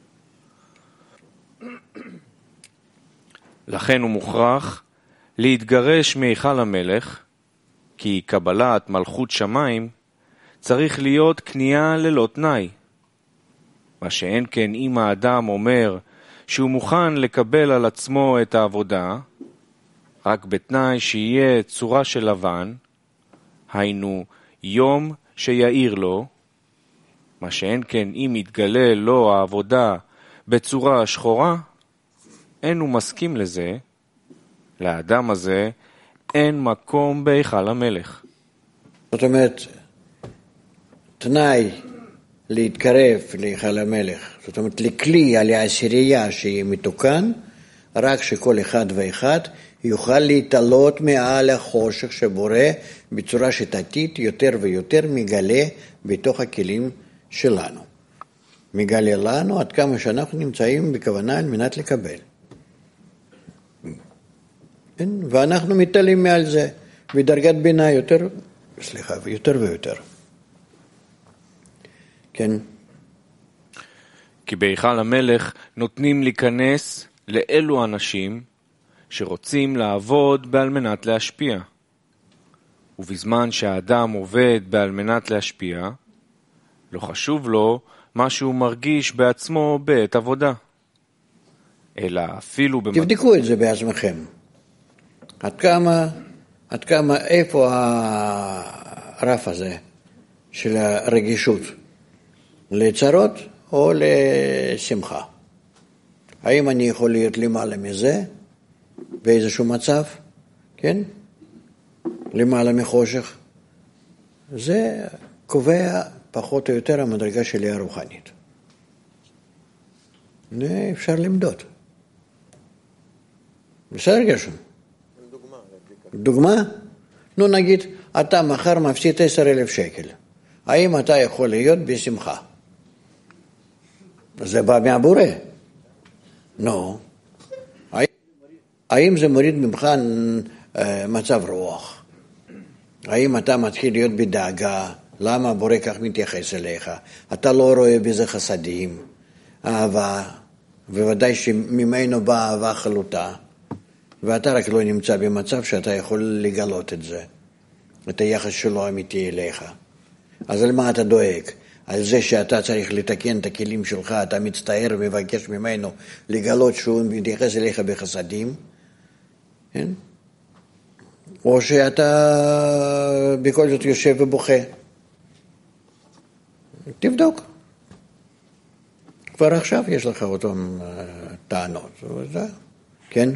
לכן הוא מוכרח להתגרש מהיכל המלך, כי קבלת מלכות שמיים צריך להיות קנייה ללא תנאי. מה שאין כן אם האדם אומר שהוא מוכן לקבל על עצמו את העבודה, רק בתנאי שיהיה צורה של לבן, היינו יום שיעיר לו, מה שאין כן אם יתגלה לו העבודה בצורה שחורה, אין הוא מסכים לזה, לאדם הזה אין מקום בהיכל המלך. זאת אומרת, תנאי להתקרב להיכל המלך, זאת אומרת, לכלי על העשירייה שהיא מתוקן, רק שכל אחד ואחד יוכל להתעלות מעל החושך שבורא בצורה שיטתית יותר ויותר מגלה בתוך הכלים שלנו. מגלה לנו עד כמה שאנחנו נמצאים בכוונה על מנת לקבל. ואנחנו מתעלים מעל זה בדרגת בינה יותר, סליחה, יותר ויותר. כן. כי בהיכל המלך נותנים להיכנס לאלו אנשים שרוצים לעבוד בעל מנת להשפיע. ובזמן שהאדם עובד בעל מנת להשפיע, לא חשוב לו מה שהוא מרגיש בעצמו בעת עבודה. אלא אפילו במצב... תבדקו את זה בעצמכם. עד כמה, עד כמה, איפה הרף הזה של הרגישות? לצרות או לשמחה? האם אני יכול להיות למעלה מזה באיזשהו מצב? כן? למעלה מחושך? זה קובע פחות או יותר המדרגה שלי הרוחנית. זה אפשר למדוד. בסדר גשם? דוגמה. דוגמה? נו נגיד, אתה מחר מפסיד עשר אלף שקל. האם אתה יכול להיות בשמחה? זה בא מהבורא. נו. האם זה מוריד ממך מצב רוח? האם אתה מתחיל להיות בדאגה? למה הבורא כך מתייחס אליך? אתה לא רואה בזה חסדים, אהבה, וודאי שממנו באה אהבה חלוטה, ואתה רק לא נמצא במצב שאתה יכול לגלות את זה, את היחס שלו אמיתי אליך. אז על מה אתה דואג? על זה שאתה צריך לתקן את הכלים שלך, אתה מצטער ומבקש ממנו לגלות שהוא מתייחס אליך בחסדים, כן? או שאתה בכל זאת יושב ובוכה. תבדוק. כבר עכשיו יש לך אותם טענות. כן?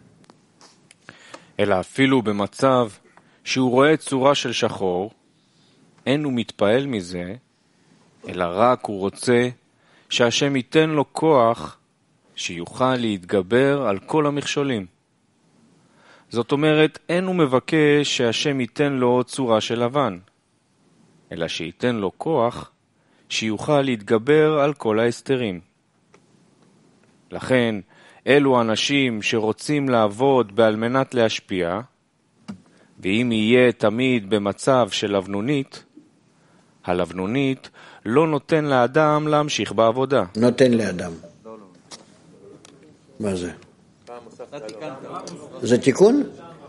אלא אפילו במצב שהוא רואה צורה של שחור, אין הוא מתפעל מזה, אלא רק הוא רוצה שהשם ייתן לו כוח שיוכל להתגבר על כל המכשולים. זאת אומרת, אין הוא מבקש שהשם ייתן לו צורה של לבן, אלא שייתן לו כוח שיוכל להתגבר על כל ההסתרים. לכן, אלו אנשים שרוצים לעבוד בעל מנת להשפיע, ואם יהיה תמיד במצב של לבנונית, הלבנונית לא נותן לאדם להמשיך בעבודה. נותן לאדם. מה זה? זה תיקון?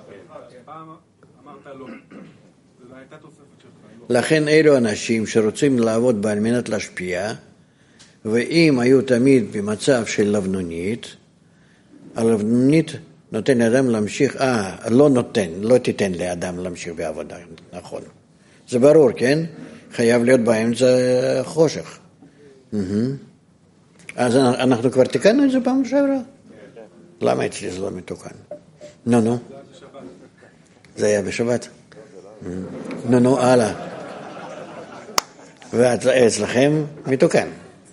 לכן אלו אנשים שרוצים לעבוד בעל מנת להשפיע, ואם היו תמיד במצב של לבנונית, הלבנונית נותן לאדם להמשיך, אה, לא נותן, לא תיתן לאדם להמשיך בעבודה, נכון. זה ברור, כן? חייב להיות באמצע חושך. אז אנחנו כבר תיקנו את זה פעם שעברה? למה אצלי זה לא מתוקן? נו, נו. זה היה בשבת. נו, נו, הלאה. ואצלכם מתוקן.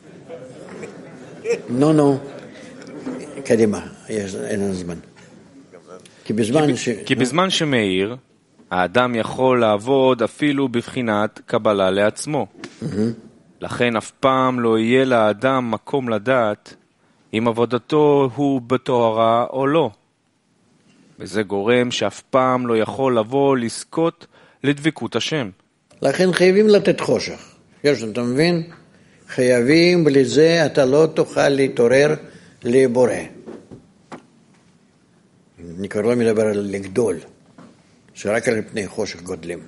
נו, נו. קדימה, אין לנו זמן. כי בזמן ש... כי בזמן שמאיר, האדם יכול לעבוד אפילו בבחינת קבלה לעצמו. לכן אף פעם לא יהיה לאדם מקום לדעת אם עבודתו הוא בתוארה או לא. וזה גורם שאף פעם לא יכול לבוא לזכות לדבקות השם. לכן חייבים לתת חושך. יש, אתה מבין? חייבים, בלי זה אתה לא תוכל להתעורר לבורא. אני כבר לא מדבר על לגדול, שרק על פני חושך גודלים.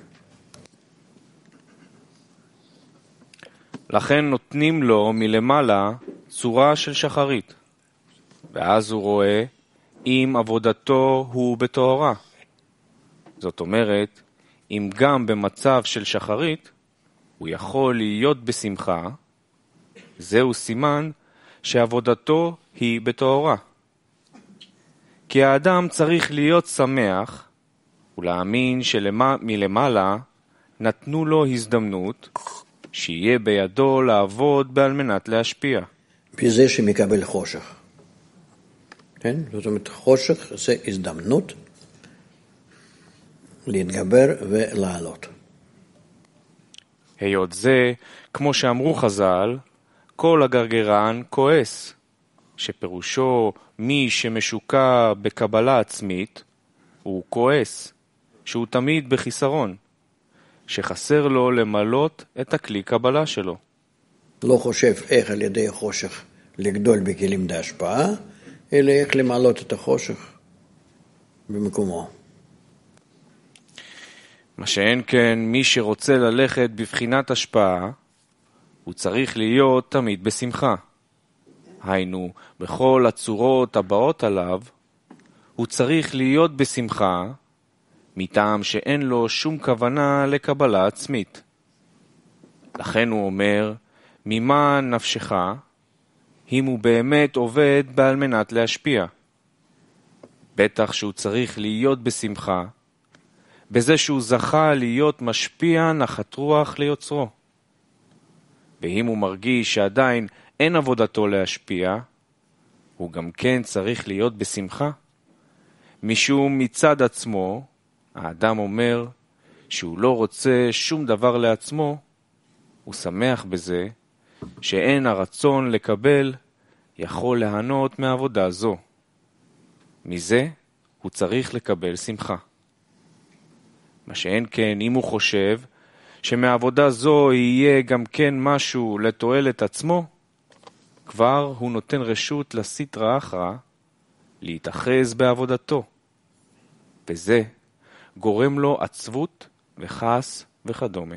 לכן נותנים לו מלמעלה צורה של שחרית, ואז הוא רואה אם עבודתו הוא בתוארה. זאת אומרת, אם גם במצב של שחרית, הוא יכול להיות בשמחה, זהו סימן שעבודתו היא בתאורה. כי האדם צריך להיות שמח ולהאמין שמלמעלה נתנו לו הזדמנות שיהיה בידו לעבוד על מנת להשפיע. בזה שמקבל חושך. כן? זאת אומרת, חושך זה הזדמנות להתגבר ולעלות. היות זה, כמו שאמרו חז"ל, כל הגרגרן כועס, שפירושו מי שמשוקע בקבלה עצמית, הוא כועס, שהוא תמיד בחיסרון, שחסר לו למלות את הכלי קבלה שלו. לא חושב איך על ידי החושך לגדול בכלים להשפעה, אלא איך למלות את החושך במקומו. מה שאין כן, מי שרוצה ללכת בבחינת השפעה, הוא צריך להיות תמיד בשמחה. היינו, בכל הצורות הבאות עליו, הוא צריך להיות בשמחה, מטעם שאין לו שום כוונה לקבלה עצמית. לכן הוא אומר, ממה נפשך, אם הוא באמת עובד בעל מנת להשפיע. בטח שהוא צריך להיות בשמחה, בזה שהוא זכה להיות משפיע נחת רוח ליוצרו. ואם הוא מרגיש שעדיין אין עבודתו להשפיע, הוא גם כן צריך להיות בשמחה. משום מצד עצמו, האדם אומר שהוא לא רוצה שום דבר לעצמו, הוא שמח בזה שאין הרצון לקבל יכול להנות מעבודה זו. מזה הוא צריך לקבל שמחה. מה שאין כן, אם הוא חושב שמעבודה זו יהיה גם כן משהו לתועלת עצמו, כבר הוא נותן רשות לסטרא אחרא להתאחז בעבודתו, וזה גורם לו עצבות וכעס וכדומה.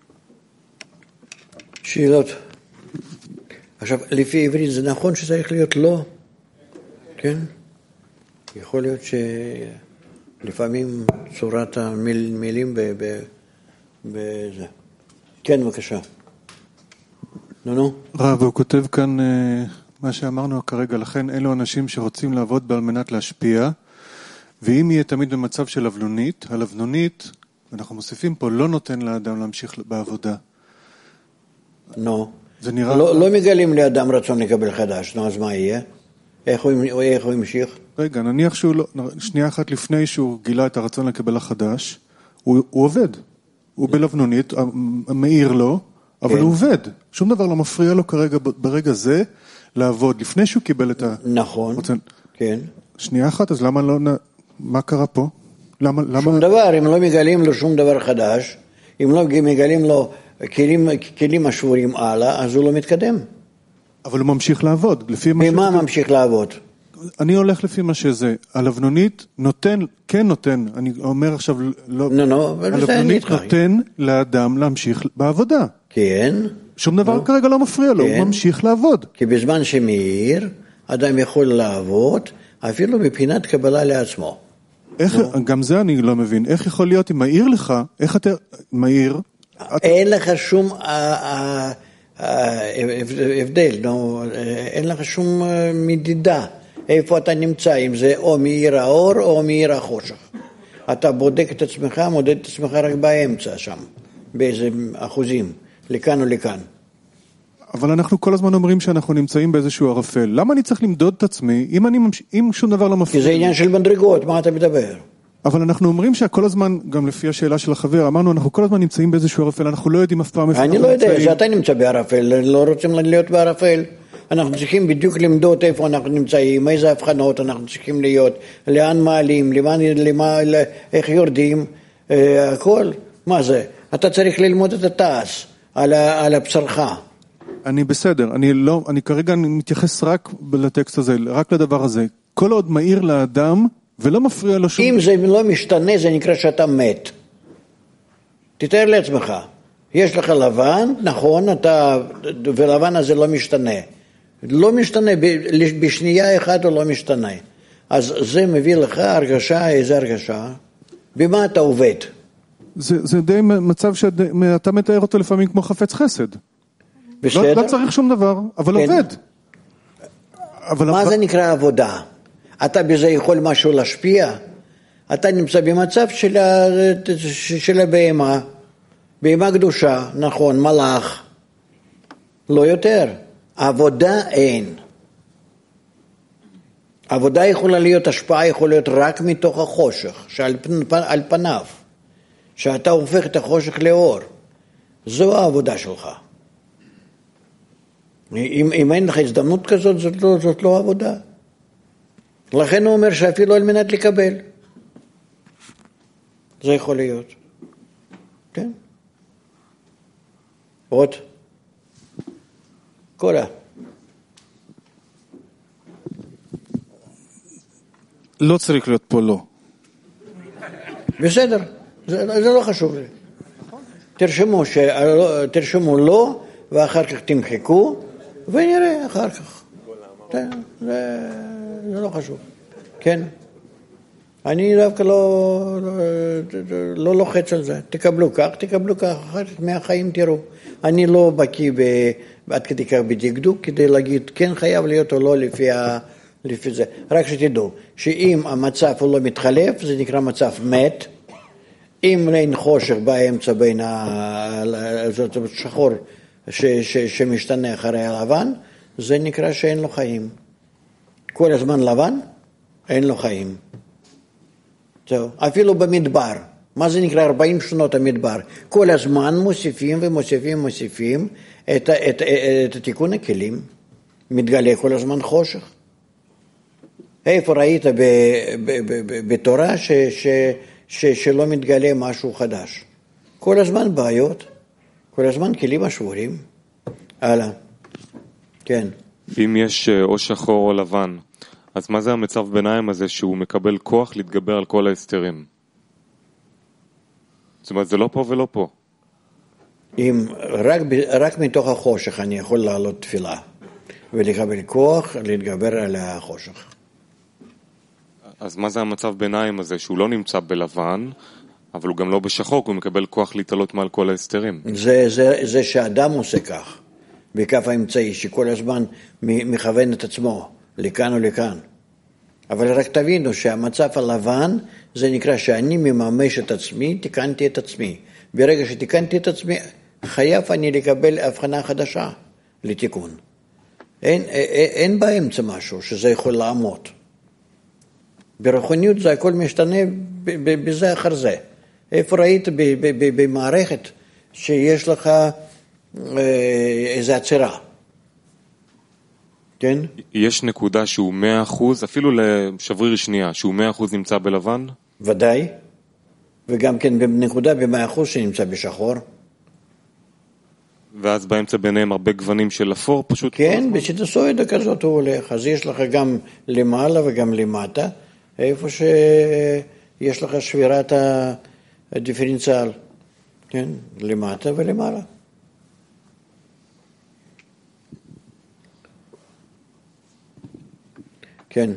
שאלות. עכשיו, לפי עברית זה נכון שצריך להיות לא, כן? יכול להיות שלפעמים צורת המילים בזה. כן, בבקשה. נו, נו. רב, הוא כותב כאן מה שאמרנו כרגע, לכן אלו אנשים שרוצים לעבוד על מנת להשפיע, ואם יהיה תמיד במצב של לבנונית, הלבנונית, אנחנו מוסיפים פה, לא נותן לאדם להמשיך בעבודה. נו. זה נראה... לא, לא מגלים לאדם רצון לקבל חדש, נו, אז מה יהיה? איך הוא, איך הוא ימשיך? רגע, נניח שהוא לא, שנייה אחת לפני שהוא גילה את הרצון לקבל החדש, הוא, הוא עובד. הוא בלבנונית, מאיר לו, אבל כן. הוא עובד. שום דבר לא מפריע לו כרגע, ברגע זה, לעבוד, לפני שהוא קיבל את ה... נכון, רוצה... כן. שנייה אחת, אז למה לא... מה קרה פה? למה... שום למה... דבר, אם לא מגלים לו שום דבר חדש, אם לא מגלים לו כלים, כלים השבורים הלאה, אז הוא לא מתקדם. אבל הוא ממשיך לעבוד. לפי מה ומה ש... ממשיך לעבוד? אני הולך לפי מה שזה. הלבנונית נותן, כן נותן, אני אומר עכשיו, לא... נו, נו, הלבנונית נותן לאדם להמשיך בעבודה. כן. שום דבר כרגע לא מפריע לו, הוא ממשיך לעבוד. כי בזמן שמאיר, אדם יכול לעבוד, אפילו בפינת קבלה לעצמו. איך, גם זה אני לא מבין. איך יכול להיות אם מאיר לך, איך אתה מאיר? אין לך שום הבדל, אין לך שום מדידה. איפה אתה נמצא, אם זה או מאיר האור או מאיר החושך. אתה בודק את עצמך, מודד את עצמך רק באמצע שם, באיזה אחוזים, לכאן או לכאן. אבל אנחנו כל הזמן אומרים שאנחנו נמצאים באיזשהו ערפל. למה אני צריך למדוד את עצמי, אם, אני ממש... אם שום דבר לא מפריע? כי זה עניין של מדרגות, מה אתה מדבר? אבל אנחנו אומרים שכל הזמן, גם לפי השאלה של החבר, אמרנו, אנחנו כל הזמן נמצאים באיזשהו ערפל, אנחנו לא יודעים אף פעם איפה אני לא יודע, נמצאים. שאתה נמצא בערפל, לא רוצים להיות בערפל. אנחנו צריכים בדיוק למדוד איפה אנחנו נמצאים, איזה הבחנות אנחנו צריכים להיות, לאן מעלים, למה, למה, איך יורדים, אה, הכל. מה זה? אתה צריך ללמוד את התעש על, על הבשרך. אני בסדר, אני לא, אני כרגע מתייחס רק לטקסט הזה, רק לדבר הזה. כל עוד מאיר לאדם ולא מפריע לו שום... אם זה לא משתנה, זה נקרא שאתה מת. תתאר לעצמך, יש לך לבן, נכון, אתה, ולבן הזה לא משתנה. לא משתנה, בשנייה אחת הוא לא משתנה. אז זה מביא לך הרגשה, איזה הרגשה? במה אתה עובד? זה, זה די מצב שאתה מתאר אותו לפעמים כמו חפץ חסד. בסדר? לא, לא צריך שום דבר, אבל כן. עובד. אבל מה אבל... זה נקרא עבודה? אתה בזה יכול משהו להשפיע? אתה נמצא במצב של, ה... של הבהמה, בהמה קדושה, נכון, מלאך, לא יותר. עבודה אין. עבודה יכולה להיות, השפעה יכולה להיות רק מתוך החושך, שעל על פניו, שאתה הופך את החושך לאור. זו העבודה שלך. אם, אם אין לך הזדמנות כזאת, זאת לא, זאת לא עבודה. לכן הוא אומר שאפילו על מנת לקבל. זה יכול להיות. כן? עוד? קולה. לא צריך להיות פה לא. בסדר, זה, זה לא חשוב לי. תרשמו, ש... תרשמו לא, ואחר כך תמחקו, ונראה אחר כך. זה, זה, זה לא חשוב. כן? אני דווקא לא, לא, לא לוחץ על זה. תקבלו כך, תקבלו כך, אחר כך מהחיים תראו. אני לא בקיא עד כדי כך בדקדוק, כדי להגיד כן חייב להיות או לא לפי, ה, לפי זה. רק שתדעו, שאם המצב הוא לא מתחלף, זה נקרא מצב מת. אם אין חושך באמצע בין השחור ש, ש, שמשתנה אחרי הלבן, זה נקרא שאין לו חיים. כל הזמן לבן, אין לו חיים. זהו. אפילו במדבר. מה זה נקרא ארבעים שנות המדבר? כל הזמן מוסיפים ומוסיפים ומוסיפים את, את, את, את התיקון הכלים. מתגלה כל הזמן חושך. איפה ראית ב, ב, ב, ב, בתורה ש, ש, ש, שלא מתגלה משהו חדש? כל הזמן בעיות, כל הזמן כלים השבורים. הלאה. כן. אם יש או שחור או לבן, אז מה זה המצב ביניים הזה שהוא מקבל כוח להתגבר על כל ההסתרים? זאת אומרת, זה לא פה ולא פה. אם רק, רק מתוך החושך אני יכול לעלות תפילה ולקבל כוח להתגבר על החושך. אז מה זה המצב ביניים הזה שהוא לא נמצא בלבן, אבל הוא גם לא בשחור, הוא מקבל כוח להתעלות מעל כל ההסתרים? זה, זה, זה שאדם עושה כך, בכף האמצעי, שכל הזמן מכוון את עצמו לכאן או לכאן. אבל רק תבינו שהמצב הלבן זה נקרא שאני מממש את עצמי, תיקנתי את עצמי. ברגע שתיקנתי את עצמי, חייב אני לקבל הבחנה חדשה לתיקון. אין, אין, אין באמצע משהו שזה יכול לעמוד. ברוחניות זה הכל משתנה בזה אחר זה. איפה ראית במערכת שיש לך איזו עצירה? כן? יש נקודה שהוא מאה אחוז, אפילו לשבריר שנייה, שהוא מאה אחוז נמצא בלבן? ודאי. וגם כן בנקודה ב-מאה אחוז שנמצא בשחור. ואז באמצע ביניהם הרבה גוונים של אפור פשוט? כן, בסיטוסואידה כזאת הוא הולך. אז יש לך גם למעלה וגם למטה, איפה שיש לך שבירת הדיפרנציאל. כן, למטה ולמעלה. כן.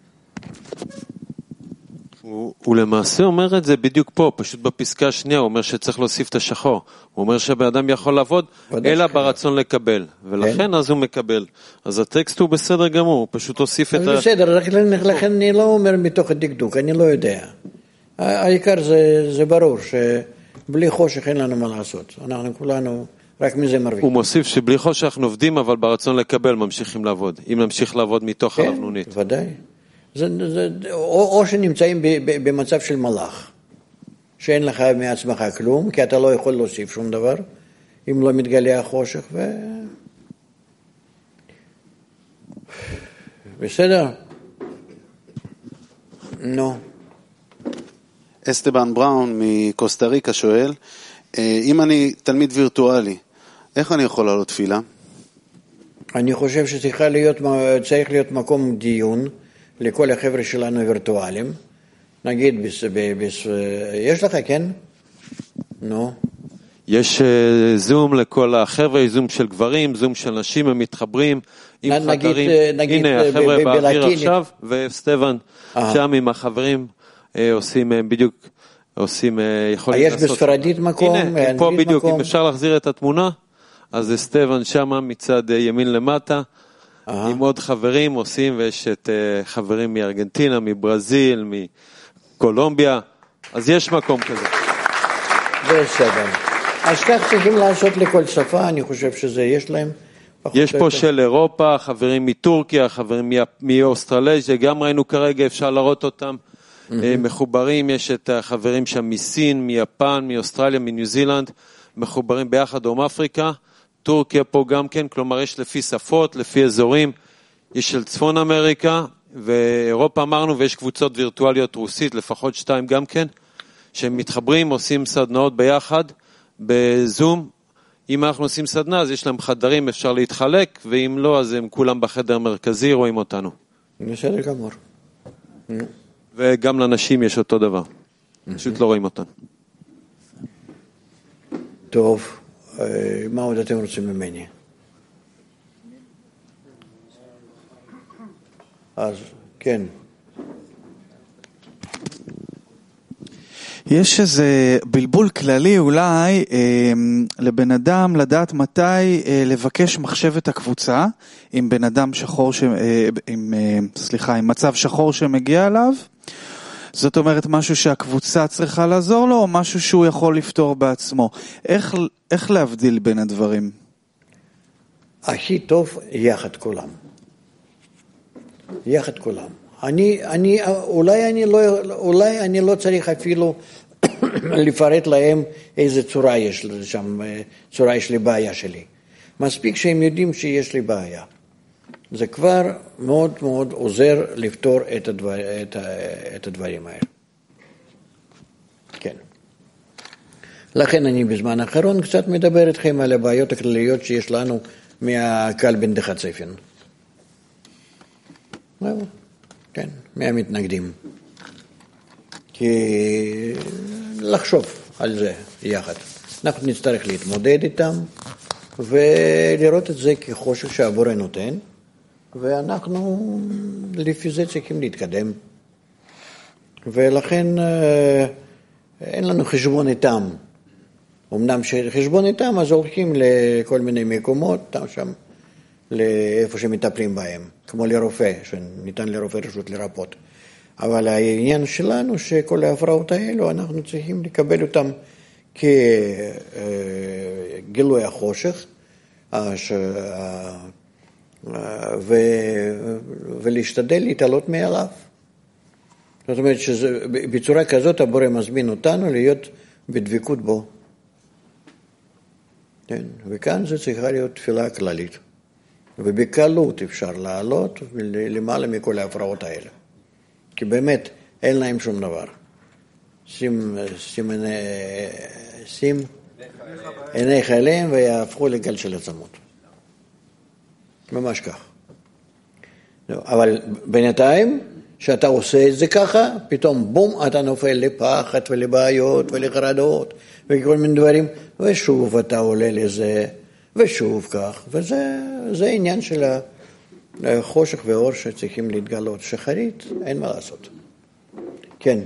הוא, הוא למעשה אומר את זה בדיוק פה, פשוט בפסקה השנייה, הוא אומר שצריך להוסיף את השחור. הוא אומר שהבן יכול לעבוד, אלא ברצון לקבל. ולכן כן. אז הוא מקבל. אז הטקסט הוא בסדר גמור, הוא פשוט הוסיף את ה... בסדר, לכן אני לא אומר מתוך הדקדוק, אני לא יודע. העיקר זה, זה ברור, שבלי חושך אין לנו מה לעשות. אנחנו כולנו רק מזה מרוויחים. הוא מוסיף שבלי חושך אנחנו עובדים, אבל ברצון לקבל ממשיכים לעבוד. אם נמשיך לעבוד מתוך כן, הלבנונית. ודאי. זה, זה, או, או שנמצאים ב, ב, במצב של מלאך, שאין לך מעצמך כלום, כי אתה לא יכול להוסיף שום דבר, אם לא מתגלה החושך, ו... בסדר? נו. אסטבן בראון מקוסטה ריקה שואל, אם אני תלמיד וירטואלי, איך אני יכול לעלות תפילה? אני חושב שצריך להיות, צריך להיות מקום דיון, לכל החבר'ה שלנו וירטואלים, נגיד, בס, בס, יש לך, כן? נו. יש זום לכל החבר'ה, זום של גברים, זום של נשים, הם מתחברים עם נגיד, חדרים. נגיד, הנה, החבר'ה ב- באוויר בלטינית. עכשיו, וסטבן שם עם החברים עושים בדיוק, עושים, יכולים יש לעשות. בספרדית מקום, הנה, פה בדיוק, מקום. אם אפשר להחזיר את התמונה, אז סטבן שמה מצד ימין למטה, עם עוד חברים עושים, ויש את חברים מארגנטינה, מברזיל, מקולומביה, אז יש מקום כזה. בסדר. אז כך צריכים לעשות לכל שפה, אני חושב שזה יש להם. יש פה של אירופה, חברים מטורקיה, חברים מאוסטרליה, גם ראינו כרגע, אפשר לראות אותם מחוברים, יש את החברים שם מסין, מיפן, מאוסטרליה, מניו זילנד, מחוברים ביחד, דרום אפריקה, טורקיה פה גם כן, כלומר יש לפי שפות, לפי אזורים, יש של צפון אמריקה, ואירופה אמרנו, ויש קבוצות וירטואליות רוסית, לפחות שתיים גם כן, שהם מתחברים, עושים סדנאות ביחד, בזום, אם אנחנו עושים סדנה, אז יש להם חדרים, אפשר להתחלק, ואם לא, אז הם כולם בחדר מרכזי, רואים אותנו. בסדר גמור. וגם לנשים יש אותו דבר. פשוט לא רואים אותנו. טוב, מה עוד אתם רוצים ממני? אז, כן. יש איזה בלבול כללי אולי אה, לבן אדם לדעת מתי אה, לבקש מחשבת הקבוצה עם בן אדם שחור, ש, אה, עם, אה, סליחה, עם מצב שחור שמגיע אליו. זאת אומרת משהו שהקבוצה צריכה לעזור לו או משהו שהוא יכול לפתור בעצמו. איך, איך להבדיל בין הדברים? הכי טוב יחד כולם. יחד כולם. אני, אני, אולי אני לא, אולי אני לא צריך אפילו לפרט להם איזה צורה יש שם, צורה יש לי בעיה שלי. מספיק שהם יודעים שיש לי בעיה. זה כבר מאוד מאוד עוזר לפתור את, הדבר, את, את הדברים האלה. כן. לכן אני בזמן האחרון קצת מדבר איתכם על הבעיות הכלליות שיש לנו מהקהל בן דחצפין. כן, מהמתנגדים. כי לחשוב על זה יחד. אנחנו נצטרך להתמודד איתם ולראות את זה כחושך שהבורא נותן, ואנחנו לפי זה צריכים להתקדם. ולכן אין לנו חשבון איתם. אמנם שחשבון איתם, אז הולכים לכל מיני מקומות, שם לאיפה שמטפלים בהם, כמו לרופא, שניתן לרופא רשות לרפות. אבל העניין שלנו שכל ההפרעות האלו, אנחנו צריכים לקבל אותם כגילוי החושך, ולהשתדל להתעלות מעליו. זאת אומרת שבצורה כזאת הבורא מזמין אותנו להיות בדבקות בו. כן, וכאן זה צריכה להיות תפילה כללית. ובקלות אפשר לעלות למעלה מכל ההפרעות האלה. כי באמת אין להם שום דבר. שים, שים, שים עיניך אליהם ויהפכו לגל של עצמות. ממש כך. אבל בינתיים, שאתה עושה את זה ככה, פתאום בום, אתה נופל לפחד ולבעיות ולחרדות וכל מיני דברים, ושוב אתה עולה לזה, ושוב כך, וזה זה עניין של החושך ואור שצריכים להתגלות. שחרית, אין מה לעשות. כן.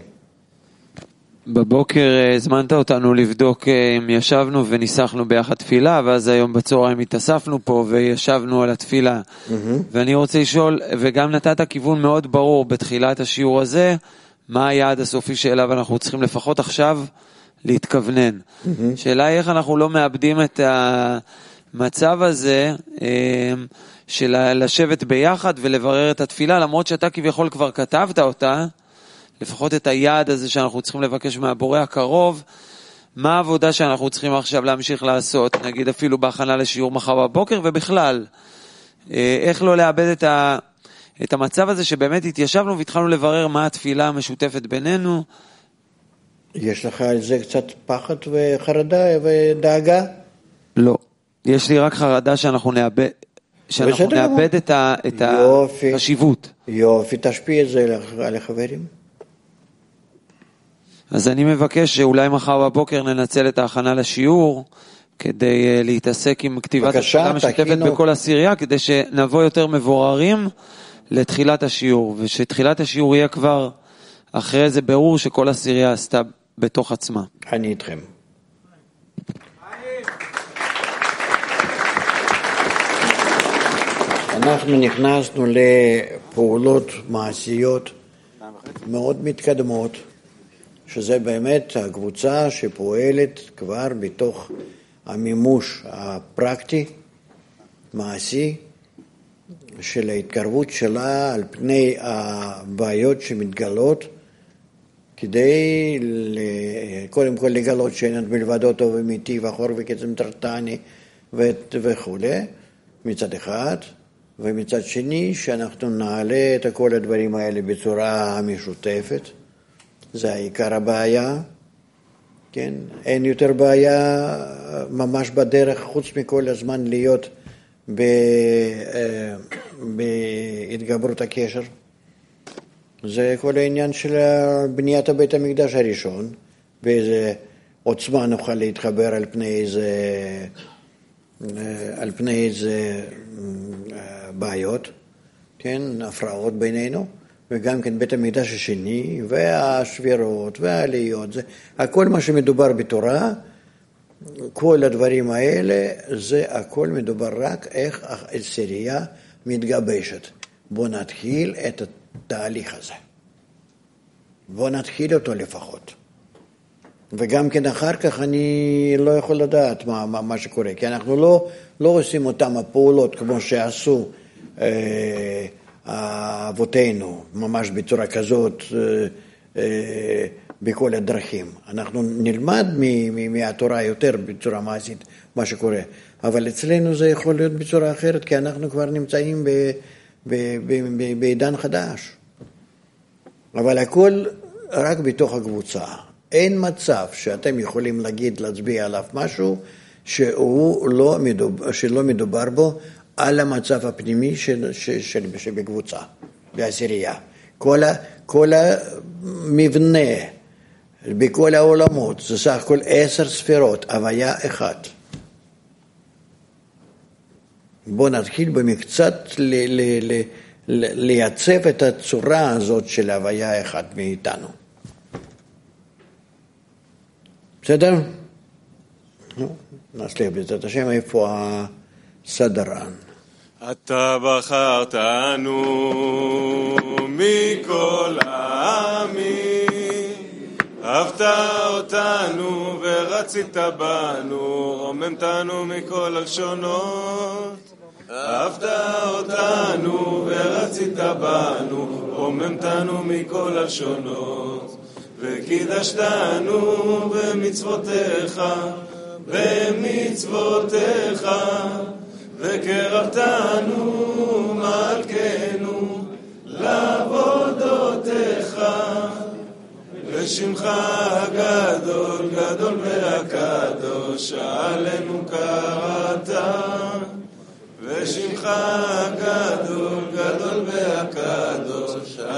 בבוקר הזמנת אותנו לבדוק אם ישבנו וניסחנו ביחד תפילה, ואז היום בצהריים התאספנו פה וישבנו על התפילה. Mm-hmm. ואני רוצה לשאול, וגם נתת כיוון מאוד ברור בתחילת השיעור הזה, מה היעד הסופי שאליו אנחנו צריכים לפחות עכשיו להתכוונן. Mm-hmm. שאלה היא איך אנחנו לא מאבדים את המצב הזה של לשבת ביחד ולברר את התפילה, למרות שאתה כביכול כבר כתבת אותה, לפחות את היעד הזה שאנחנו צריכים לבקש מהבורא הקרוב, מה העבודה שאנחנו צריכים עכשיו להמשיך לעשות, נגיד אפילו בהכנה לשיעור מחר בבוקר, ובכלל, איך לא לאבד את, ה, את המצב הזה שבאמת התיישבנו והתחלנו לברר מה התפילה המשותפת בינינו. יש לך על זה קצת פחד וחרדה ודאגה? לא, יש לי רק חרדה שאנחנו נאבד, שאנחנו נאבד את, ה, את החשיבות. יופי, תשפיע את זה על החברים. אז אני מבקש שאולי מחר בבוקר ננצל את ההכנה לשיעור, כדי להתעסק עם כתיבת התפילה המשותפת בכל הסירייה, כדי שנבוא יותר מבוררים לתחילת השיעור, ושתחילת השיעור יהיה כבר אחרי זה ברור שכל הסירייה עשתה בתוך עצמה. אני איתכם. אנחנו נכנסנו לפעולות מעשיות מאוד מתקדמות, שזה באמת הקבוצה שפועלת כבר בתוך המימוש הפרקטי, מעשי, של ההתקרבות שלה על פני הבעיות שמתגלות, כדי קודם כל לגלות שאין עוד מלבדו טוב ומיטיב, אחור וקצם טרטני וכו', מצד אחד, ומצד שני שאנחנו נעלה את כל הדברים האלה בצורה משותפת. זה העיקר הבעיה, כן? אין יותר בעיה ממש בדרך, חוץ מכל הזמן להיות בהתגברות הקשר. זה כל העניין של בניית בית המקדש הראשון, באיזה עוצמה נוכל להתחבר על פני איזה, על פני איזה בעיות, כן? הפרעות בינינו. וגם כן בית המקדש השני, והשבירות, והעליות, זה, הכל מה שמדובר בתורה, כל הדברים האלה, זה הכל מדובר רק איך העשירייה מתגבשת. בוא נתחיל את התהליך הזה. בוא נתחיל אותו לפחות. וגם כן אחר כך אני לא יכול לדעת מה, מה, מה שקורה, כי אנחנו לא, לא עושים אותם הפעולות כמו שעשו אה, אבותינו, ממש בצורה כזאת, בכל הדרכים. אנחנו נלמד מהתורה יותר בצורה מעשית מה שקורה, אבל אצלנו זה יכול להיות בצורה אחרת, כי אנחנו כבר נמצאים בעידן חדש. אבל הכל רק בתוך הקבוצה. אין מצב שאתם יכולים להגיד, להצביע עליו משהו שהוא לא מדובר, שלא מדובר בו, על המצב הפנימי של, של, של, שבקבוצה, בעשירייה. כל, כל המבנה, בכל העולמות, זה סך הכל עשר ספירות, הוויה אחת. בואו נתחיל במקצת ל, ל, ל, ל, לייצב את הצורה הזאת של הוויה אחת מאיתנו. בסדר? נצליח בעזרת השם, איפה הסדרן? אתה בחרתנו מכל העמים, אהבת אותנו ורצית בנו, רוממתנו מכל הלשונות. אהבת אותנו ורצית בנו, רוממתנו מכל הלשונות. וקידשתנו במצוותיך, במצוותיך, וקרבתנו מלכנו לעבודותיך. ושמך הגדול, גדול והקדוש, עלינו קראת. ושמך הגדול, גדול והקדוש,